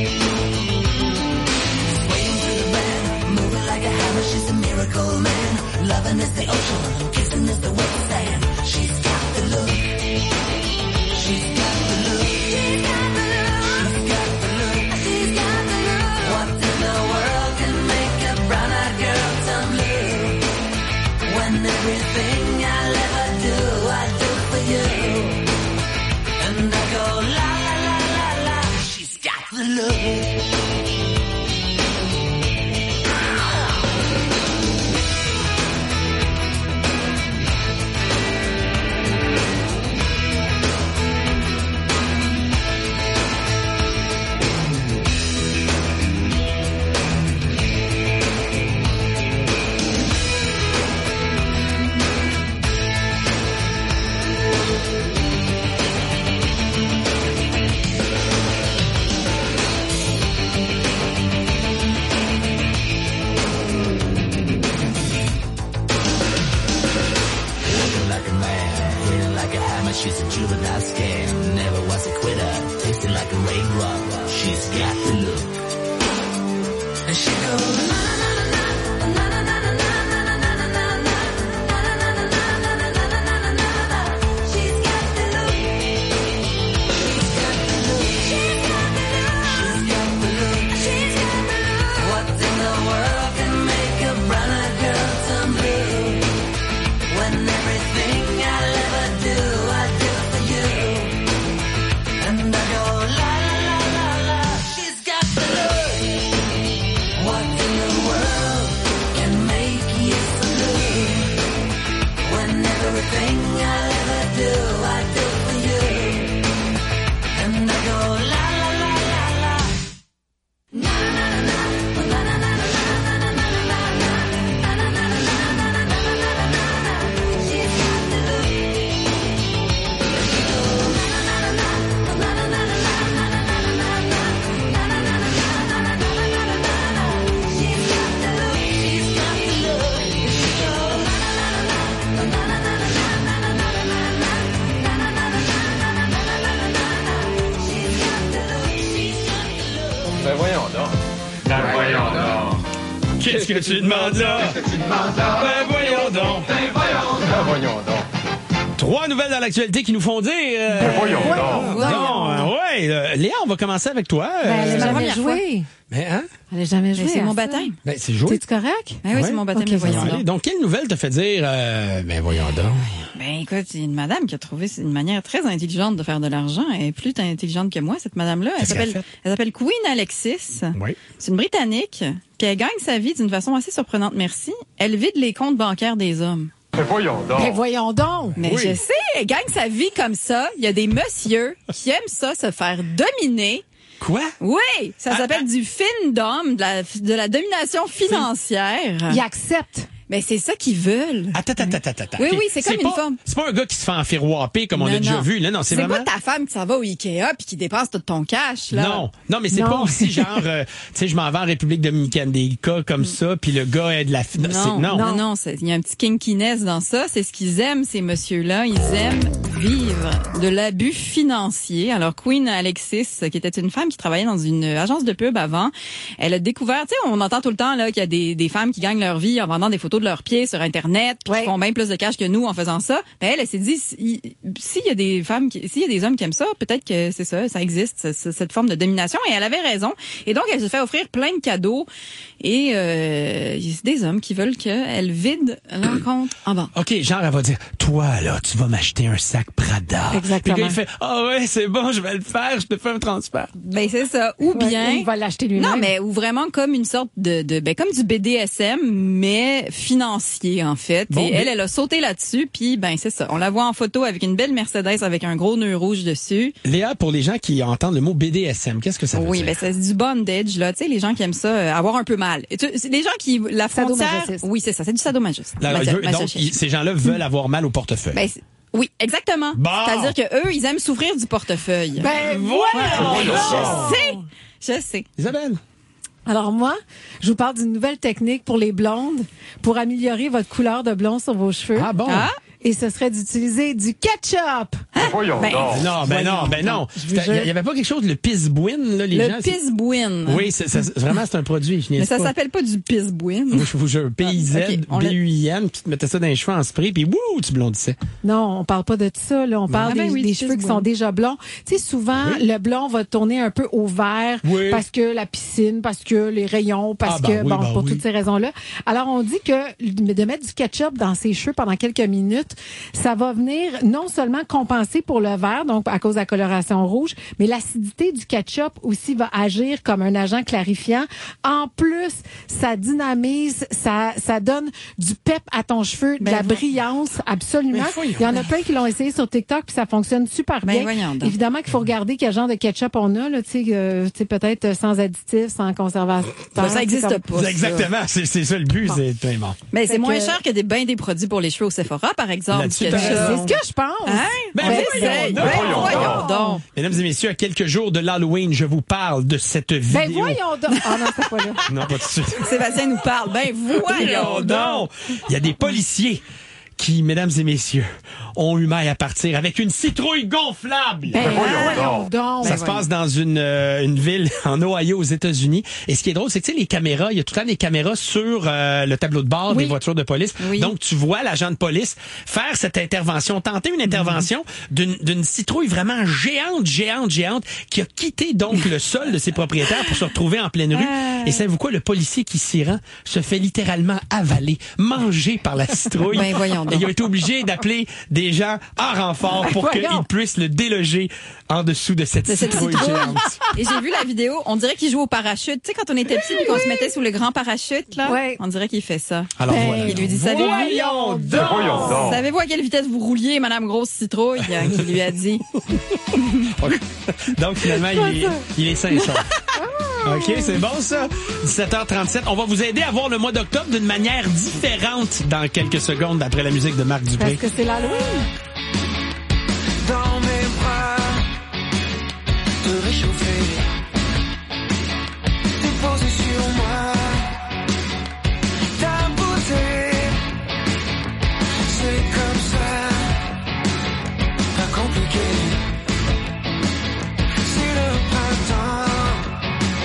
Swaying to the band, moving like a hammer. She's a miracle man. Loving is the ocean, kissing is the wet sand. She's got the look. She's got the look. She's got the look. She's got the look. She's got the look. What in the world can make a brown-eyed girl turn blue? When everything I'll ever do, I do for you. And I go la la la la la. She's got the look. She's a juvenile scam, never was a quitter, tasting like a raindrop. She's got the look. And she goes na na na na na na na na na na na na na. She's got the look. She's got the look. She's got the look. She's got the look. What in the world can make a brown-eyed girl turn blue? When everything I'll ever do, I do for you. And I go la la la la la. She's got the look. What in the world can make you so blue? When everything I'll ever do, I do for you. And I go la la la la la. Na na na na na na na na na na na na. She's got the look. Ben voyons donc. Ben voyons donc. Qu'est-ce que tu demandes là? Qu'est-ce que tu demandes là? Ben voyons donc. Ben voyons donc. Ben voyons donc. Trois nouvelles dans l'actualité qui nous font dire... Euh, ben voyons donc. Non, euh, ouais. Euh, Léa, on va commencer avec toi. Ben, elle euh, n'a jamais joué. Mais hein? Elle n'a jamais joué. Mais c'est à mon ça. baptême. Ben, c'est joué. T'es-tu correct? Ben oui, c'est mon baptême, Ok, mais voyons Allez, donc. donc, quelle nouvelle te fait dire... Euh, ben voyons donc. Ben écoute, c'est une madame qui a trouvé une manière très intelligente de faire de l'argent. Elle est plus intelligente que moi, cette madame-là. Elle Qu'est-ce qu'elle s'appelle, a fait? elle s'appelle Queen Alexis. Oui. C'est une Britannique. Puis elle gagne sa vie d'une façon assez surprenante, merci. Elle vide les comptes bancaires des hommes. Mais voyons donc. Ben voyons donc. Mais je sais, elle gagne sa vie comme ça. Il y a des messieurs qui aiment ça, se faire dominer. Quoi? Oui, ça s'appelle du findom, de la, de la domination financière. Ils acceptent. Mais c'est ça qu'ils veulent. Attends, attends, attends, attends. Oui, OK. oui, c'est comme une pas, forme. C'est pas un gars qui se fait enfirouaper comme on Non, a déjà non. vu. Là, non, c'est C'est vraiment. pas ta femme qui s'en va au Ikea puis qui dépense tout ton cash, là. Non, non, mais c'est Non. pas aussi genre, euh, tu sais, je m'en vais en République dominicaine, des cas comme ça, puis le gars est de la. fi- Non, c'est- non, non, non, c'est- il y a un petit kinkiness dans ça. C'est ce qu'ils aiment, ces messieurs-là. Ils aiment vivre de l'abus financier. Alors, Queen Alexis, qui était une femme qui travaillait dans une agence de pub avant, elle a découvert, tu sais, on entend tout le temps là qu'il y a des, des femmes qui gagnent leur vie en vendant des photos de leurs pieds sur Internet, puis qui font bien plus de cash que nous en faisant ça. Ben elle, elle s'est dit, si- s'il y a des femmes, qui- s'il y a des hommes qui aiment ça, peut-être que c'est ça, ça existe, ce- ce- cette forme de domination. Et elle avait raison. Et donc, elle se fait offrir plein de cadeaux. Et euh, il y a des hommes qui veulent qu'elle vide leur compte en banque. OK, genre, elle va dire, toi, là, tu vas m'acheter un sac Prada. Exactement. Puis le gars, il fait, ah ouais, c'est bon, je vais le faire, je te fais un transfert. Ben c'est ça. Ou Ouais, bien, ou il va l'acheter lui-même. non, mais ou vraiment comme une sorte de, de ben comme du B D S M, mais financier en fait. Bon, Et mais- elle, elle a sauté là-dessus, puis ben c'est ça. On la voit en photo avec une belle Mercedes avec un gros nœud rouge dessus. Léa, pour les gens qui entendent le mot B D S M, qu'est-ce que ça veut Oui, dire? ben c'est du bondage là. Tu sais, les gens qui aiment ça, euh, avoir un peu mal. Et tu- c'est les gens qui la frontière. Sadomasochisme. Oui, c'est ça. C'est du sadomasochisme. Là, Maso- il veut- donc, masochisme. il- ces gens-là veulent avoir mal au portefeuille. Ben, c'est- oui, exactement. Bon. C'est-à-dire que eux, ils aiment souffrir du portefeuille. Ben voilà. Je sais, je sais. Isabelle. Alors moi, je vous parle d'une nouvelle technique pour les blondes pour améliorer votre couleur de blond sur vos cheveux. Ah bon? Ah? Et ce serait d'utiliser du ketchup. Voyons Ben, donc. Non, ben Voyons non, ben non. Je vous Il jure. y avait pas quelque chose, le pisbouine, là, les gens. Le c'est- pisbouine. Oui, c'est, c'est- vraiment, c'est un produit. Je Mais niaise ça pas. s'appelle pas du pisbouine. Moi, je vous jure, P I Z, Ah, ok, on B l'a- U I N, puis tu te mettais ça dans les cheveux en spray, puis wouh, tu blondissais. Non, on parle pas de ça. Là. On parle Ah ben des, oui, des du cheveux qui pisbouine. sont déjà blonds. Tu sais, souvent, Oui. le blond va tourner un peu au vert Oui. parce que la piscine, parce que les rayons, parce Ah ben que, oui, bon, ben pour oui. toutes ces raisons-là. Alors, on dit que de mettre du ketchup dans ses cheveux pendant quelques minutes, ça va venir non seulement compenser pour le vert, donc à cause de la coloration rouge, mais l'acidité du ketchup aussi va agir comme un agent clarifiant. En plus, ça dynamise, ça, ça donne du pep à ton cheveu, de Ben la vo- brillance, absolument. Mais voyons. Il y en a plein qui l'ont essayé sur TikTok, puis ça fonctionne super Ben bien. voyons donc. Évidemment qu'il faut regarder quel genre de ketchup on a, là, tu sais, euh, tu sais, peut-être euh, sans additifs, sans conservateur. Ben, ça c'est existe comme- pas. ça. Exactement, c'est, c'est ça le but, Bon. c'est très bon. Mais c'est Fait moins que- cher que des bains des produits pour les cheveux au Sephora, par exemple. Là-dessus, du t'as ketchup. raison. C'est ce que je pense. Hein? Ben, On voyons essaye. donc. Ben, Voyons voyons donc. Mesdames et messieurs, à quelques jours de l'Halloween, je vous parle de cette vidéo. Ben voyons donc. Ah non, c'est pas là. Non, pas tout de suite. Sébastien nous parle. Ben voyons donc. Il y a des policiers qui, mesdames et messieurs, ont eu maille à partir avec une citrouille gonflable. Ben voyons voyons donc. donc. Ça se passe dans une, euh, une ville en Ohio, aux États-Unis. Et ce qui est drôle, c'est que tu sais, les caméras, il y a tout le temps des caméras sur euh, le tableau de bord Oui. des voitures de police. Oui. Donc, tu vois l'agent de police faire cette intervention, tenter une intervention d'une, d'une citrouille vraiment géante, géante, géante, qui a quitté donc le sol de ses propriétaires pour se retrouver en pleine rue. Ah. Et savez-vous quoi? Le policier qui s'y rend se fait littéralement avaler, manger par la citrouille. Ben, voyons donc. Et il a été obligé d'appeler des gens en renfort pour Voyons. qu'ils puissent le déloger en dessous de cette De cette citrouille citrouille. géante. Et j'ai vu la vidéo, on dirait qu'il joue au parachute. Tu sais, quand on était petit et qu'on se mettait sous le grand parachute, là, Ouais. on dirait qu'il fait ça. Alors Ben, voilà. Il lui dit, savez-vous, Voyons donc! Voyons donc. savez-vous à quelle vitesse vous rouliez, Madame Grosse Citrouille, euh, qui lui a dit. Donc finalement, il est, il est sain et sauf. OK, c'est bon ça. dix-sept heures trente-sept. On va vous aider à voir le mois d'octobre d'une manière différente dans quelques secondes après la musique de Marc Dupré. Parce que c'est l'Halloween. Dans mes bras, te réchauffer, déposer sur moi ta beauté. C'est comme ça, pas compliqué. C'est le printemps,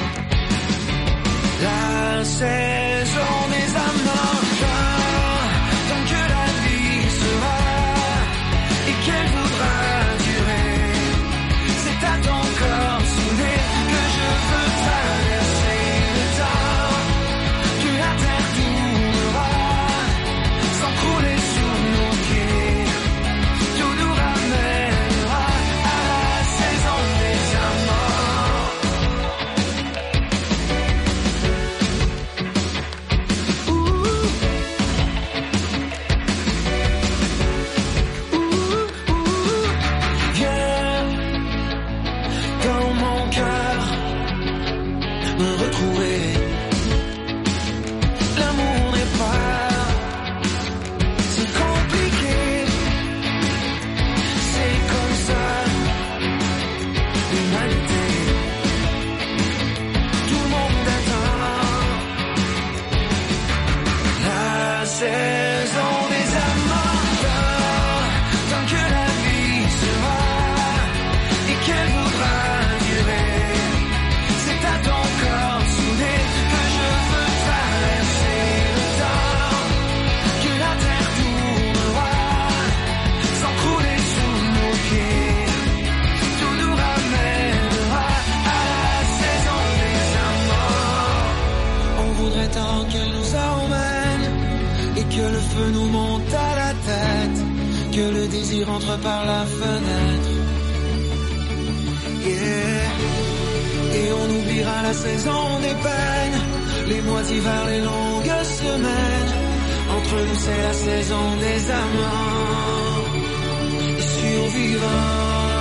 la saison des amants. Tant que la vie sera et qu'elle voudra durer, c'est à ton corps soudé que je veux traverser le temps, que la terre tournera sans crouler sous nos pieds. Tout nous ramènera à la saison des amants. que le désir entre par la fenêtre. Yeah. Et on oubliera la saison des peines, les mois d'hiver, les longues semaines. Entre nous c'est la saison des amants et survivants.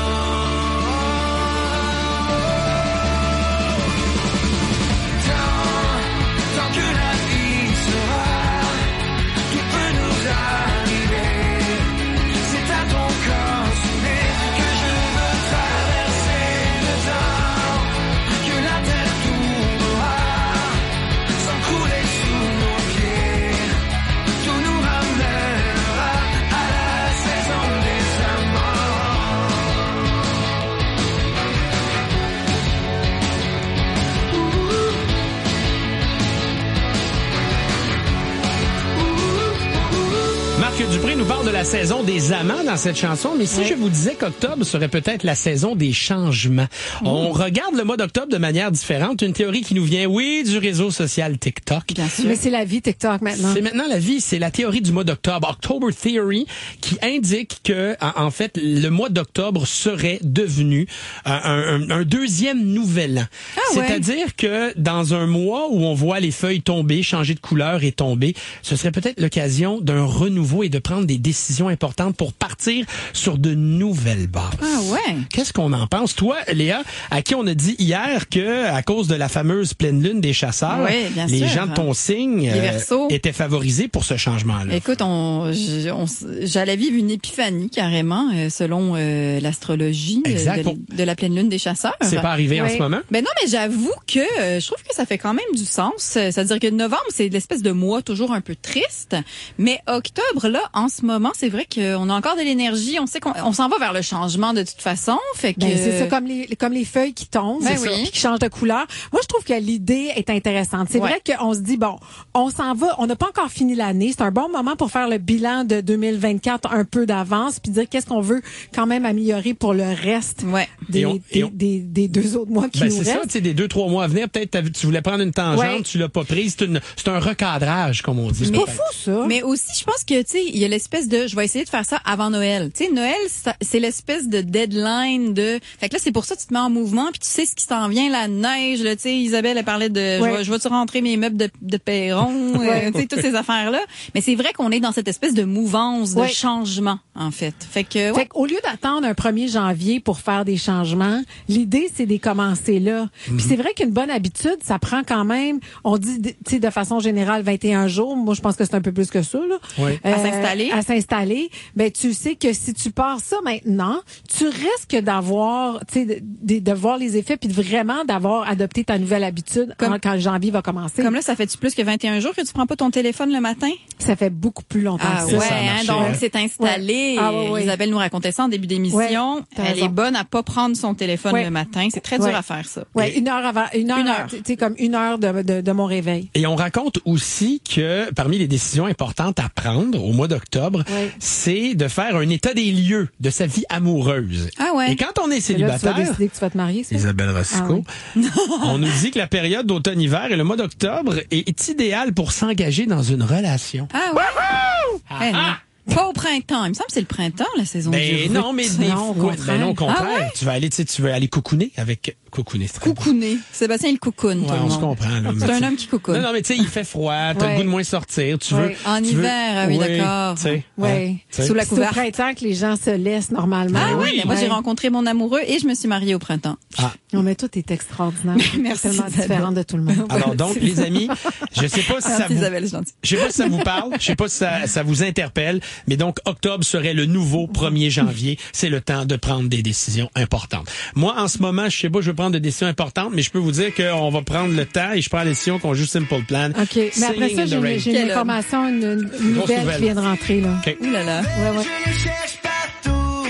Marc Dupré nous parle de la saison des amants dans cette chanson, mais si oui. je vous disais qu'octobre serait peut-être la saison des changements. Mmh. On regarde le mois d'octobre de manière différente. Une théorie qui nous vient, oui, du réseau social TikTok. Bien sûr. Mais c'est la vie TikTok maintenant. C'est maintenant la vie, c'est la théorie du mois d'octobre, October Theory, qui indique que, en fait, le mois d'octobre serait devenu un, un, un deuxième nouvel an. Ah, C'est-à-dire ouais. que dans un mois où on voit les feuilles tomber, changer de couleur et tomber, ce serait peut-être l'occasion d'un renouveau et de prendre des décisions importantes pour partir sur de nouvelles bases. Ah ouais. Qu'est-ce qu'on en pense? Toi, Léa, à qui on a dit hier que, à cause de la fameuse pleine lune des chasseurs, oui, bien les sûr. gens de ton signe euh, étaient favorisés pour ce changement-là. Écoute, on, on, j'allais vivre une épiphanie carrément, euh, selon euh, l'astrologie euh, de, de la pleine lune des chasseurs. C'est pas arrivé oui. en ce moment? Ben non, mais j'avoue que euh, je trouve que ça fait quand même du sens. C'est-à-dire que novembre, c'est l'espèce de mois toujours un peu triste, mais octobre, là, en ce moment, c'est vrai qu'on a encore de l'énergie. On sait qu'on on s'en va vers le changement de toute façon. Fait que ben, c'est ça, comme les comme les feuilles qui tombent, ben c'est oui. ça, puis qui changent de couleur. Moi, je trouve que l'idée est intéressante. C'est ouais. vrai qu'on se dit bon, on s'en va, on n'a pas encore fini l'année. C'est un bon moment pour faire le bilan de deux mille vingt-quatre un peu d'avance, puis dire qu'est-ce qu'on veut quand même améliorer pour le reste ouais. des, on, des, on... des, des deux autres mois qui ben, nous restent. C'est ça, tu sais, des deux trois mois à venir. Peut-être tu voulais prendre une tangente, ouais. tu l'as pas prise. C'est, une, c'est un recadrage, comme on dit. C'est pas fou ça. Mais aussi, je pense que tu sais, il y a l'espèce de, je vais essayer de faire ça avant Noël. Tu sais, Noël, c'est l'espèce de deadline de. Fait que là, c'est pour ça que tu te mets en mouvement, puis tu sais ce qui s'en vient, la neige. Tu sais, Isabelle elle parlait de, ouais. je vais, je vais-tu rentrer mes meubles de, de perron, ouais. euh, tu sais, toutes ces affaires-là. Mais c'est vrai qu'on est dans cette espèce de mouvance, de ouais. changement, en fait. Fait que, ouais. fait qu'au lieu d'attendre un premier janvier pour faire des changements, l'idée c'est de commencer là. Mm-hmm. Puis c'est vrai qu'une bonne habitude, ça prend quand même, on dit, tu sais, de façon générale, vingt et un jours. Moi, je pense que c'est un peu plus que ça, là. Ouais. Euh, à s'installer. À s'installer. Ben, tu sais que si tu pars ça maintenant, tu risques d'avoir, tu sais, de, de, de voir les effets puis de vraiment d'avoir adopté ta nouvelle habitude comme, quand janvier va commencer. Comme là, ça fait-tu plus que vingt et un jours que tu prends pas ton téléphone le matin? Ça fait beaucoup plus longtemps ah, que ça. Ouais, ça hein, donc ouais. c'est installé. Ouais. Ah, ouais, ouais. Isabelle nous racontait ça en début d'émission. Ouais, Elle raison. est bonne à pas prendre son téléphone ouais. le matin. C'est très dur ouais. à faire ça. Ouais, une heure avant, une heure, une heure. tu sais, comme une heure de, de, de mon réveil. Et on raconte aussi que parmi les décisions importantes à prendre au mois d'octobre, ouais. c'est de faire un état des lieux de sa vie amoureuse. Ah ouais. Et quand on est célibataire, là, tu vas décider que tu vas te marier, ça? Isabelle Racicot, ah ouais. on nous dit que la période d'automne-hiver et le mois d'octobre est, est idéal pour s'engager dans une relation. Ah ouais. Ah, hey, ah. Pas au printemps. Il me semble que c'est le printemps, la saison ben du non, mais des non, au contraire. Ben non, au contraire. Ah ouais? Tu vas aller, tu sais, tu veux aller coucouner avec coucouner. Coucouner. Sébastien, il coucoune, ouais, tout le on monde. se comprend, là. C'est un homme qui coucoune. Non, non, mais tu sais, il fait froid, t'as ouais. le goût de moins sortir, tu ouais. veux. En tu hiver, veux, oui, oui, d'accord. T'sais, oui. Hein, Sous la couverte. C'est au printemps que les gens se laissent normalement. Ah oui, mais moi, ouais. j'ai rencontré mon amoureux et je me suis mariée au printemps. Ah. Non, mais toi, t'es extraordinaire. Merci. Tellement différente de tout le monde. Alors donc, les amis, je sais pas si ça vous, Isabelle, je sais pas si ça vous parle, je sais pas si ça, ça vous interpelle, mais donc, octobre serait le nouveau premier janvier. C'est le temps de prendre des décisions importantes. Moi, en ce moment, je sais pas, je veux prendre des décisions importantes, mais je peux vous dire qu'on va prendre le temps et je prends la décision qu'on joue Simple Plan. OK. Mais après ça, j'ai, j'ai une information, une, une nouvelle, nouvelle qui vient de rentrer, là. OK. Ouh là là. Ouais, ouais. Je le cherche partout.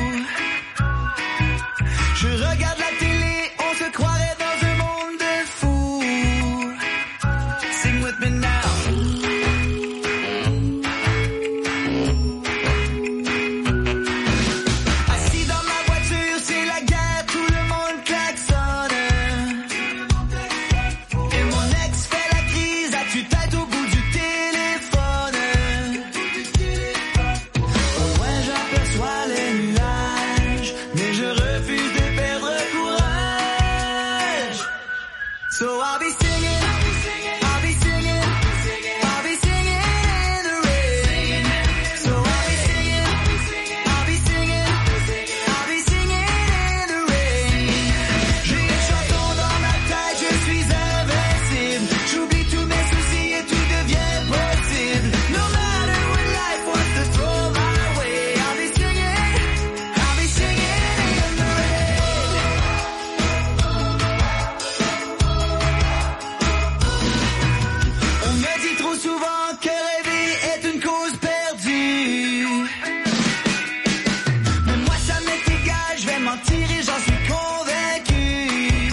Je regarde la télé, on se croirait dans un monde de fous. Sing with me now. Assis dans ma voiture, c'est la guerre, tout le monde klaxonne. Et mon ex fait la crise, as-tu tête au bout du téléphone? Ouais, j'en I'll be singing, I'll be singing, I'll be singing in the rain. So I'll be singing, I'll be singing, I'll be singing in the rain. J'ai une chanson dans ma tête, je suis invincible. J'oublie tous mes soucis et tout devient possible. No matter what life wants to throw my way, I'll be singing, I'll be singing in the rain. On me dit trop souvent que rêver est une cause perdue. Mais moi ça m'est égal, je vais m'en tirer, j'en suis convaincu.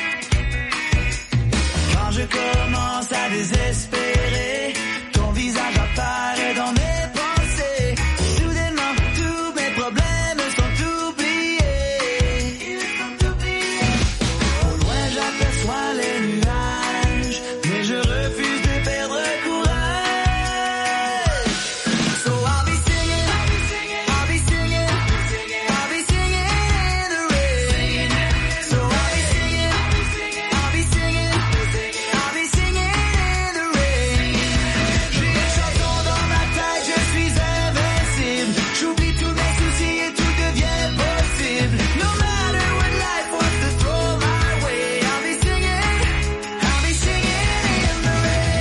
Quand je commence à désespérer, ton visage apparaît dans mes pensées. Soudainement, tous mes problèmes sont oubliés. Au loin, j'aperçois les nuages, mais je refuse de perdre courage. So I'll be singing, I'll be singing, I'll be singing in the rain. So I'll be singing, I'll be singing, I'll be singing in the rain. J'ai une chanson dans ma tête, je suis invincible. J'oublie tous mes soucis et tout devient possible. No matter what life wants to throw my way, I'll be singing, I'll be singing in the rain.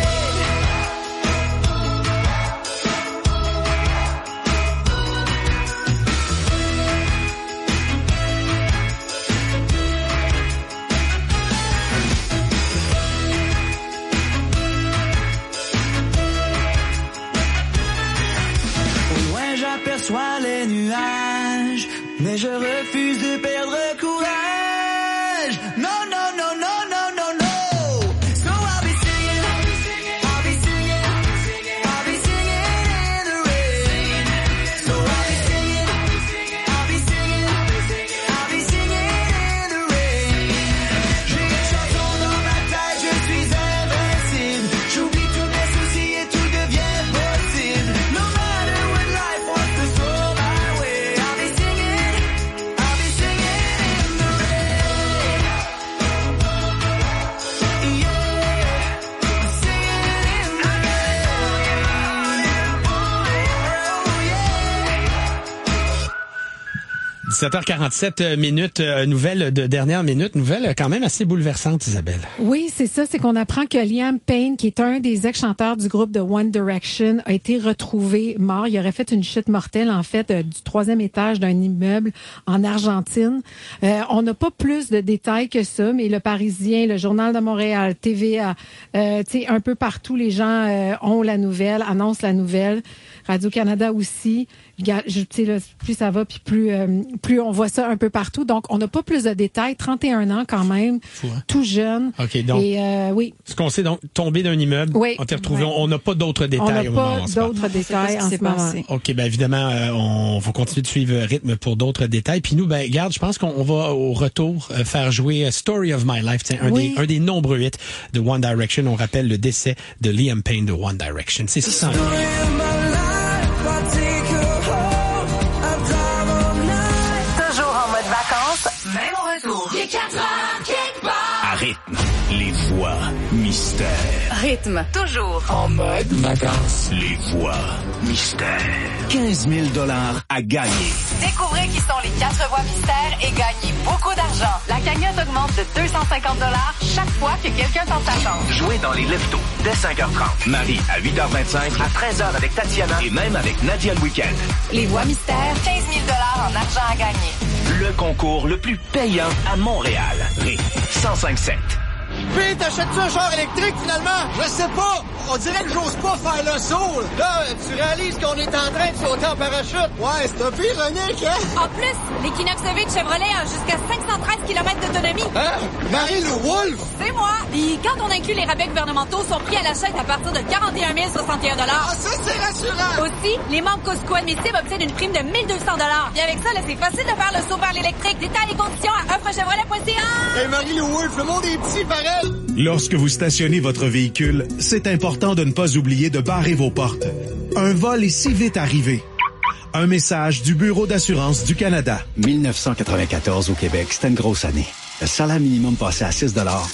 Au loin j'aperçois les nuages, mais je refuse de perdre courage. Non, non, non, non, non, non, non. So I'll be singing, I'll be singing, I'll be singing in the rain. So I'll be singing, I'll be singing, I'll be singing in the rain. J'ai une chanson dans ma tête, je suis invincible. J'oublie tous mes soucis et tout devient possible. No matter what life wants to throw my way, I'll be singing, I'll be singing in the rain. Yeah, singing in the dix-sept heures quarante-sept minutes, euh, nouvelle de dernière minute, nouvelle quand même assez bouleversante, Isabelle. Oui, c'est ça, c'est qu'on apprend que Liam Payne, qui est un des ex-chanteurs du groupe de One Direction, a été retrouvé mort. Il aurait fait une chute mortelle, en fait, euh, du troisième étage d'un immeuble en Argentine. Euh, on n'a pas plus de détails que ça, mais le Parisien, le Journal de Montréal, T V A, euh, tu sais, un peu partout, les gens euh, ont la nouvelle, annoncent la nouvelle. Radio-Canada aussi. Regarde, je- tu sais, là, plus ça va, puis plus, euh, plus on voit ça un peu partout. Donc, on n'a pas plus de détails. trente et un ans quand même, Fou, hein? tout jeune. OK, donc, Et euh, oui, ce qu'on sait, donc, tomber d'un immeuble, Oui. on t'est retrouvé, Oui. on n'a pas d'autres on détails n'a au moment où pas on se parle. d'autres On sait pas détails ce qui en s'est ce moment. passé. OK, ben évidemment, euh, on va continuer de suivre le rythme pour d'autres détails. Puis nous, ben garde, je pense qu'on on va au retour euh, faire jouer euh, Story of My Life, tiens, un, Oui. des, un des nombreux hits de One Direction. On rappelle le décès de Liam Payne de One Direction. C'est ça. Toujours en mode vacances, même au retour. Il est quatre heures, quelque part. À rythme, les voix mystères. Rythme, toujours. En mode vacances, les voix mystères. quinze mille dollars à gagner. Découvrez qui sont les quatre voix mystères et gagnez beaucoup d'argent. La cagnotte augmente de deux cent cinquante dollars chaque fois que quelqu'un tente sa chance. Jouez dans les leftos dès cinq heures trente. Marie à huit heures vingt-cinq, à treize heures avec Tatiana et même avec Nadia le week-end. Les voix mystères, quinze mille dollars en argent à gagner. Le concours le plus payant à Montréal. Rythme cent cinq sept. Puis t'achètes-tu un char électrique finalement? Je sais pas. On dirait que j'ose pas faire le saut. Là, tu réalises qu'on est en train de sauter en parachute. Ouais, c'est un peu ironique, hein? En plus, l'Equinox E V de Chevrolet a jusqu'à cinq cent treize kilomètres d'autonomie. Hein? Marie-Lou Wolfe? C'est moi. Puis quand on inclut les rabais gouvernementaux, sont pris à l'achat à partir de quarante et un mille soixante et un dollars. Ah, ça, c'est rassurant. Aussi, les membres Costco admissibles obtiennent une prime de mille deux cents dollars. Et avec ça, là, c'est facile de faire le saut vers l'électrique. Détails et conditions à offre chevrolet point c a. Hey, Marie-Lou Wolfe, le monde est petit, pareil. Lorsque vous stationnez votre véhicule, c'est important de ne pas oublier de barrer vos portes. Un vol est si vite arrivé. Un message du Bureau d'assurance du Canada. mille neuf cent quatre-vingt-quatorze au Québec, c'était une grosse année. Le salaire minimum passait à six dollars.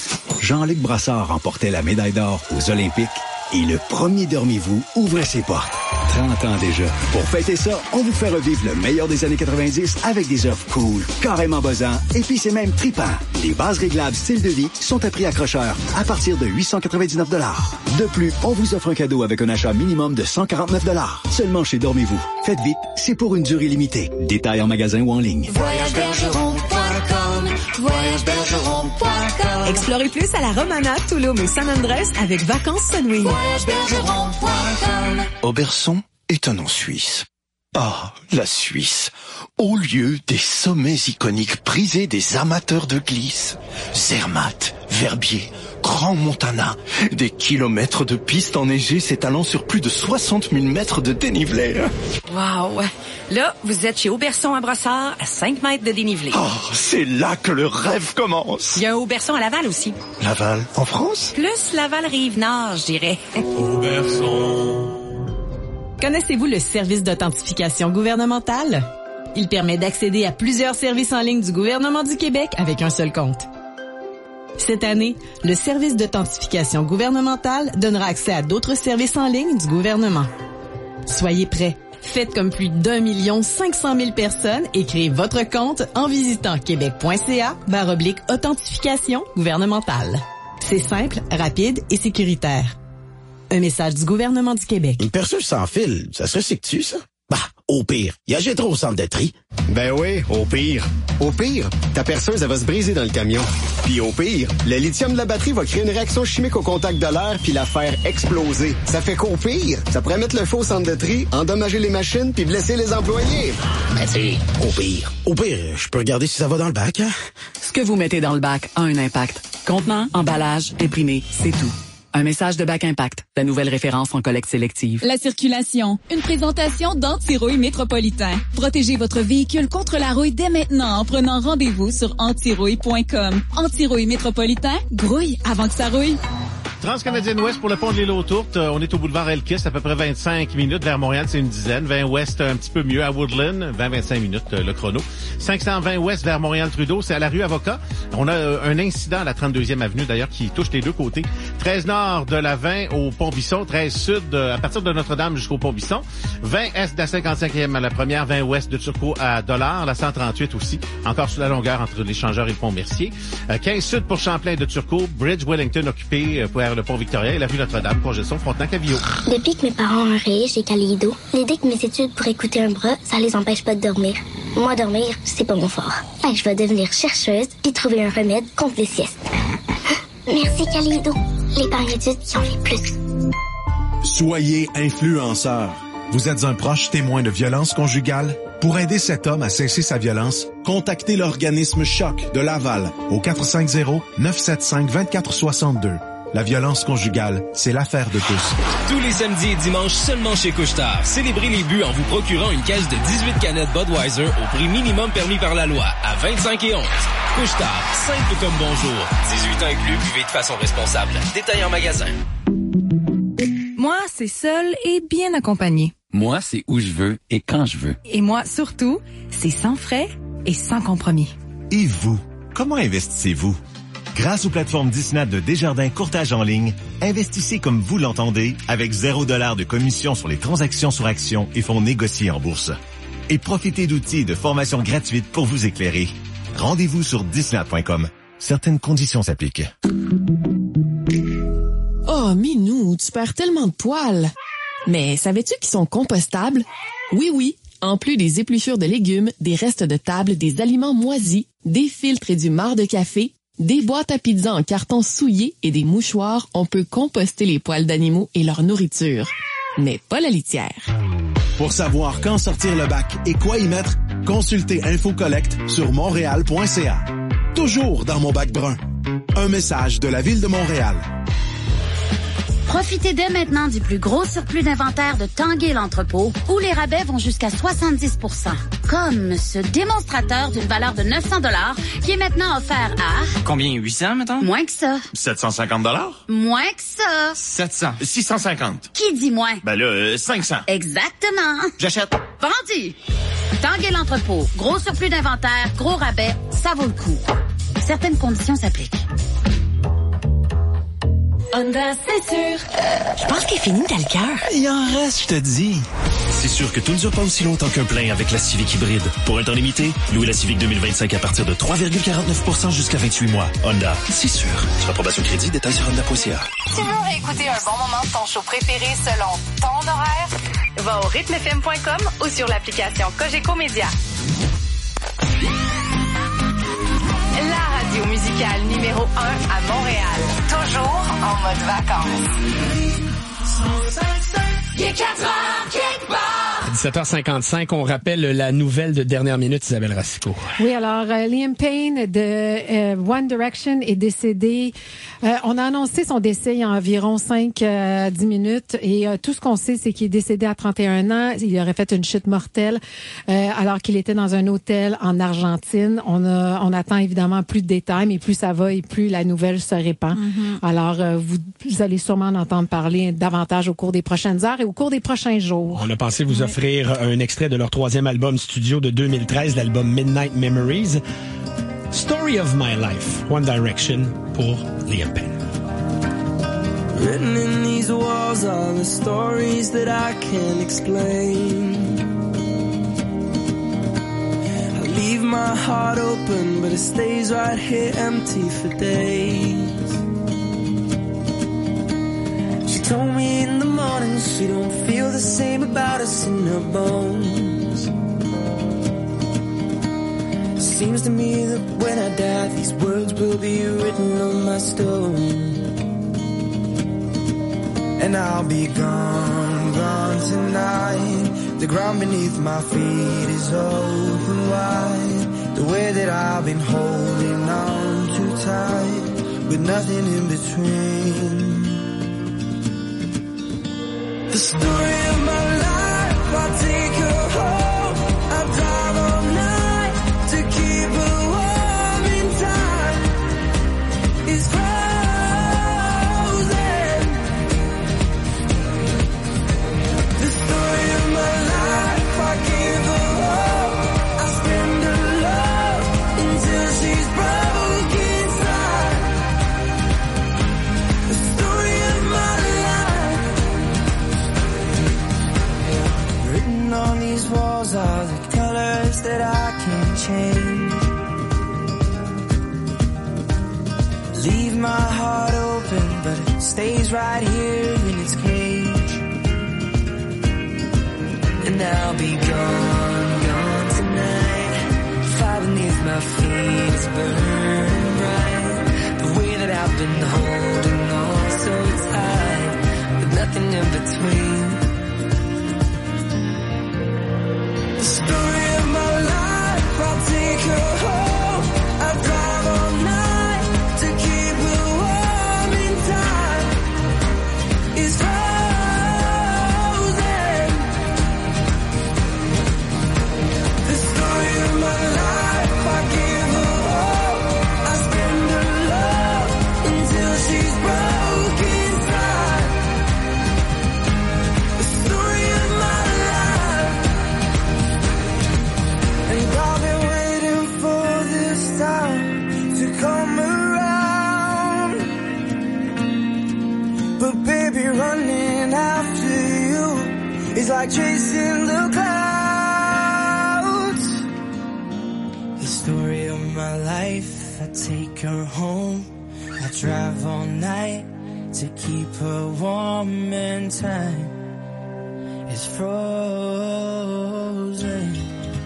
Jean-Luc Brassard remportait la médaille d'or aux Olympiques et le premier Dormez-vous ouvrait ses portes. trente ans déjà. Pour fêter ça, on vous fait revivre le meilleur des années quatre-vingt-dix avec des offres cool, carrément buzzants, et puis c'est même trippant. Les bases réglables style de vie sont à prix accrocheur à partir de huit cent quatre-vingt-dix-neuf dollars. De plus, on vous offre un cadeau avec un achat minimum de cent quarante-neuf dollars. Seulement chez Dormez-vous. Faites vite, c'est pour une durée limitée. Détails en magasin ou en ligne. voyage bergeron point com voyage bergeron point com Explorez plus à la Romana, Tulum et San Andrés avec Vacances Sunwing. voyage bergeron point com Oberson est un nom suisse. Ah, la Suisse. Au lieu des sommets iconiques prisés des amateurs de glisse. Zermatt, Verbier, Grand Montana. Des kilomètres de pistes enneigées s'étalant sur plus de soixante mille mètres de dénivelé. Wow! Là, vous êtes chez Auberson à Brossard, à cinq mètres de dénivelé. Oh, c'est là que le rêve commence. Il y a un Auberson à Laval aussi. Laval, en France? Plus Laval-Rive-Nord, je dirais. Auberson. Connaissez-vous le service d'authentification gouvernementale? Il permet d'accéder à plusieurs services en ligne du gouvernement du Québec avec un seul compte. Cette année, le service d'authentification gouvernementale donnera accès à d'autres services en ligne du gouvernement. Soyez prêts. Faites comme plus d'un million cinq cent mille personnes et créez votre compte en visitant québec.ca barre oblique authentification gouvernementale. C'est simple, rapide et sécuritaire. Un message du gouvernement du Québec. Une perceuse sans fil, ça se recycle-tu, ça? Bah, au pire, y a trop au centre de tri. Ben oui, au pire. Au pire, ta perceuse, elle va se briser dans le camion. Puis au pire, le lithium de la batterie va créer une réaction chimique au contact de l'air puis la faire exploser. Ça fait qu'au pire, ça pourrait mettre le feu au centre de tri, endommager les machines puis blesser les employés. Ben tu au pire. Au pire, je peux regarder si ça va dans le bac, hein? Ce que vous mettez dans le bac a un impact. Contenant, emballage, imprimé, c'est tout. Un message de Bac Impact, la nouvelle référence en collecte sélective. La circulation, une présentation d'Antirouille Métropolitain. Protégez votre véhicule contre la rouille dès maintenant en prenant rendez-vous sur antirouille point com. Antirouille Métropolitain, grouille avant que ça rouille. Transcanadienne Ouest pour le pont de l'île aux Tourtes. On est au boulevard Elkis, à peu près vingt-cinq minutes. Vers Montréal, c'est une dizaine. vingt Ouest, un petit peu mieux. À Woodland, vingt à vingt-cinq minutes, le chrono. cinq cent vingt Ouest vers Montréal-Trudeau, c'est à la rue Avocat. On a un incident à la trente-deuxième avenue, d'ailleurs, qui touche les deux côtés. treize Nord de la vingt au Pont-Bisson. treize Sud, à partir de Notre-Dame jusqu'au Pont-Bisson. vingt Est de la cinquante-cinquième à la première. vingt Ouest de Turcot à Dollard. La cent trente-huit aussi. Encore sur la longueur entre l'échangeur et le Pont-Mercier. quinze Sud pour Champlain de Turcot. Bridge Wellington occupé vers le Pont-Victoria et la rue Notre-Dame, congestion Frontenac-Cavillot. Depuis que mes parents ont un réveil chez Kaleido, l'idée que mes études pour écouter un bras, ça les empêche pas de dormir. Moi, dormir, c'est pas mon fort. Fait que je vais devenir chercheuse puis trouver un remède contre les siestes. Merci Kaleido, l'épargne études qui en fait plus. Soyez influenceur. Vous êtes un proche témoin de violence conjugale? Pour aider cet homme à cesser sa violence, contactez l'organisme Choc de Laval au quatre cinq zéro, neuf sept cinq, deux quatre six deux. La violence conjugale, c'est l'affaire de tous. Tous les samedis et dimanches seulement chez Couche-Tard. Célébrez les buts en vous procurant une caisse de dix-huit canettes Budweiser au prix minimum permis par la loi, à vingt-cinq et onze. Couche-Tard, simple comme bonjour. dix-huit ans inclus, buvez de façon responsable. Détail en magasin. Moi, c'est seul et bien accompagné. Moi, c'est où je veux et quand je veux. Et moi, surtout, c'est sans frais et sans compromis. Et vous, comment investissez-vous? Grâce aux plateformes Disney de Desjardins Courtage en ligne, investissez comme vous l'entendez avec zéro dollar de commission sur les transactions sur actions et fonds négociés en bourse. Et profitez d'outils et de formations gratuites pour vous éclairer. Rendez-vous sur disney point com. Certaines conditions s'appliquent. Oh, Minou, tu perds tellement de poils. Mais savais-tu qu'ils sont compostables? Oui, oui. En plus des épluchures de légumes, des restes de table, des aliments moisis, des filtres et du marc de café, des boîtes à pizza en carton souillé et des mouchoirs, on peut composter les poils d'animaux et leur nourriture. Mais pas la litière. Pour savoir quand sortir le bac et quoi y mettre, consultez InfoCollect sur montréal point c a. Toujours dans mon bac brun. Un message de la Ville de Montréal. Profitez dès maintenant du plus gros surplus d'inventaire de Tanguay l'entrepôt, où les rabais vont jusqu'à soixante-dix pour cent. Comme ce démonstrateur d'une valeur de neuf cents dollars qui est maintenant offert à... Combien? huit cents, mettons? Moins que ça. sept cent cinquante dollars? Moins que ça. sept cents. six cent cinquante. Qui dit moins? Ben là, euh, cinq cents. Exactement. J'achète. Vendu. Tanguay l'entrepôt. Gros surplus d'inventaire, gros rabais, ça vaut le coup. Certaines conditions s'appliquent. Honda, c'est sûr. Je pense qu'il est fini, t'as le cœur. Il en reste, je te dis. C'est sûr que tout ne dure pas aussi longtemps qu'un plein avec la Civic hybride. Pour un temps limité, louez la Civic deux mille vingt-cinq à partir de trois virgule quarante-neuf pour cent jusqu'à vingt-huit mois. Honda, c'est sûr. Sur approbation crédit, détails sur honda point c a. Tu veux réécouter un bon moment de ton show préféré selon ton horaire? Va au rythme f m point com ou sur l'application Cogeco Média. La radio musicale numéro un à Montréal. Toujours en mode vacances. Il est quatre heures quelque part. dix-sept heures cinquante-cinq, on rappelle la nouvelle de dernière minute, Isabelle Racicot. Oui, alors euh, Liam Payne de euh, One Direction est décédé. Euh, on a annoncé son décès il y a environ cinq à dix minutes et euh, tout ce qu'on sait, c'est qu'il est décédé à trente et un ans. Il aurait fait une chute mortelle euh, alors qu'il était dans un hôtel en Argentine. On a, on attend évidemment plus de détails, mais plus ça va et plus la nouvelle se répand. Mm-hmm. Alors, euh, vous, vous allez sûrement en entendre parler davantage au cours des prochaines heures et au cours des prochains jours. On a pensé vous offrir un extrait de leur troisième album studio de deux mille treize, l'album Midnight Memories. Story of My Life, One Direction pour Liam Payne. Written in these walls are the stories that I can't explain. I leave my heart open, but it stays right here empty for days. She told me in the morning she don't feel the same about us in her bones. Seems to me that when I die, these words will be written on my stone. And I'll be gone, gone tonight. The ground beneath my feet is open wide. The way that I've been holding on too tight, with nothing in between. The story of my life, I'll take her home. I'll drive all night to keep her warm in time. It's frozen. The story of my life, I give her hope. I spend her love until she's broke inside. The story of my life. Written on these walls are the colors that I can't change. Leave my heart open, but it stays right here in its cage. And I'll be gone, gone tonight. Fire beneath my feet is burning bright. The way that I've been holding on so tight, with nothing in between. The story of my life, I'll take her home. I'll drive all night to keep her warm in time. It's frozen. The story of my life, I give her hope. I spend her love until she's broke inside. The story of my life. And I've been waiting for this time to come around. But baby, running after you is like chasing the clouds. The story of my life, I take her home. I drive all night to keep her warm and time is frozen.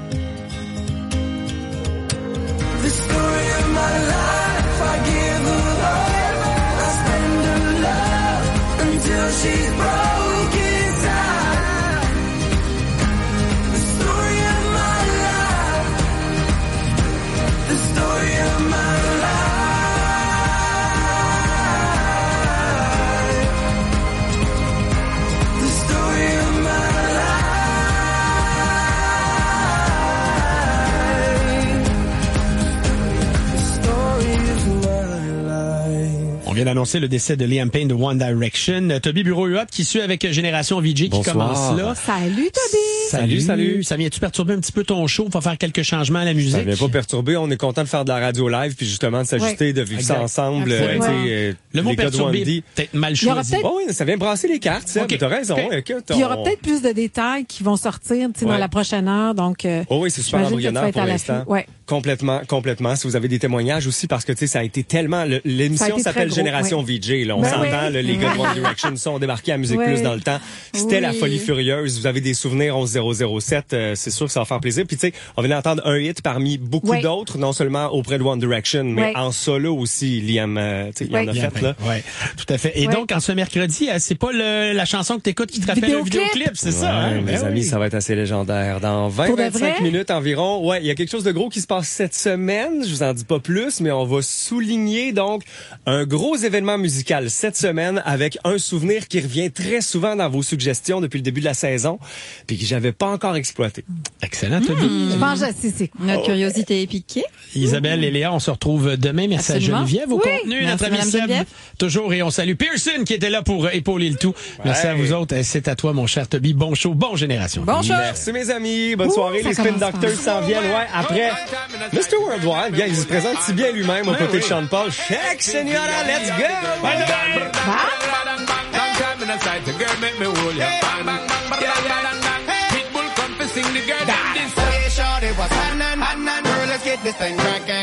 The story of my life, I give her hope. I spend her love until she's broke inside. The story of my life. The story of my life. The story of my life. The story vient d'annoncer le décès de Liam Payne de One Direction. Euh, Toby Bureau-Huot qui suit avec Génération V J qui Bonsoir. commence là. Salut Toby! Salut, salut. Ça vient-tu perturber un petit peu ton show? On va faire quelques changements à la musique. Ça vient pas perturber. On est content de faire de la radio live puis justement de s'ajuster, ouais. de vivre exact. ça ensemble. Euh, euh, le mot perturber, peut-être mal choisi. Oh, oui, ça vient brasser les cartes. Okay. T'as raison. Okay. Écoute, on... Il y aura peut-être plus de détails qui vont sortir ouais. dans la prochaine heure. Donc, euh, oh oui, c'est super embryonnaire pour l'instant. Ouais. Complètement, complètement. Si vous avez des témoignages aussi, parce que tu sais, ça a été tellement. Le, l'émission s'appelle Génération ouais. V J. Là, on ben s'entend. Oui. Là, les gars de One Direction sont débarqués à Musique ouais. Plus dans le temps. C'était oui. la folie furieuse. Vous avez des souvenirs onze zéro zéro sept. Euh, c'est sûr que ça va faire plaisir. Puis tu sais, on vient d'entendre un hit parmi beaucoup ouais. d'autres, non seulement auprès de One Direction, mais ouais. en solo aussi. Liam, euh, tu sais, il ouais. en a Liam fait là. Ouais, tout à fait. Et ouais. donc, en ce mercredi, c'est pas le, la chanson que t'écoutes qui te rappelle un vidéoclip, c'est ouais, ça. Hein? Mes ben amis, oui. ça va être assez légendaire. Dans vingt à vingt-cinq minutes environ, ouais, il y a quelque chose de gros qui se passe cette semaine. Je vous en dis pas plus, mais on va souligner donc un gros événement musical cette semaine avec un souvenir qui revient très souvent dans vos suggestions depuis le début de la saison, puis que j'avais pas encore exploité. Excellent, Toby. Mmh, je pense que c'est, c'est quoi. Notre curiosité est piquée. Isabelle et Léa, on se retrouve demain. Merci Absolument. à Geneviève au oui. contenu. Merci, notre ami Seb, toujours. Et on salue Pearson qui était là pour épauler le tout. Ouais. Merci à vous autres. C'est à toi, mon cher Toby. Bon show, bon Génération. Bon show. Merci, mes amis. Bonne Ouh, soirée. Les Spin Doctors s'en viennent. Ouais, après mister Worldwide, bien, il se présente si bien lui-même aux côtés oui. de Sean Paul. Check, Senora, let's go! Bye bye! Bye.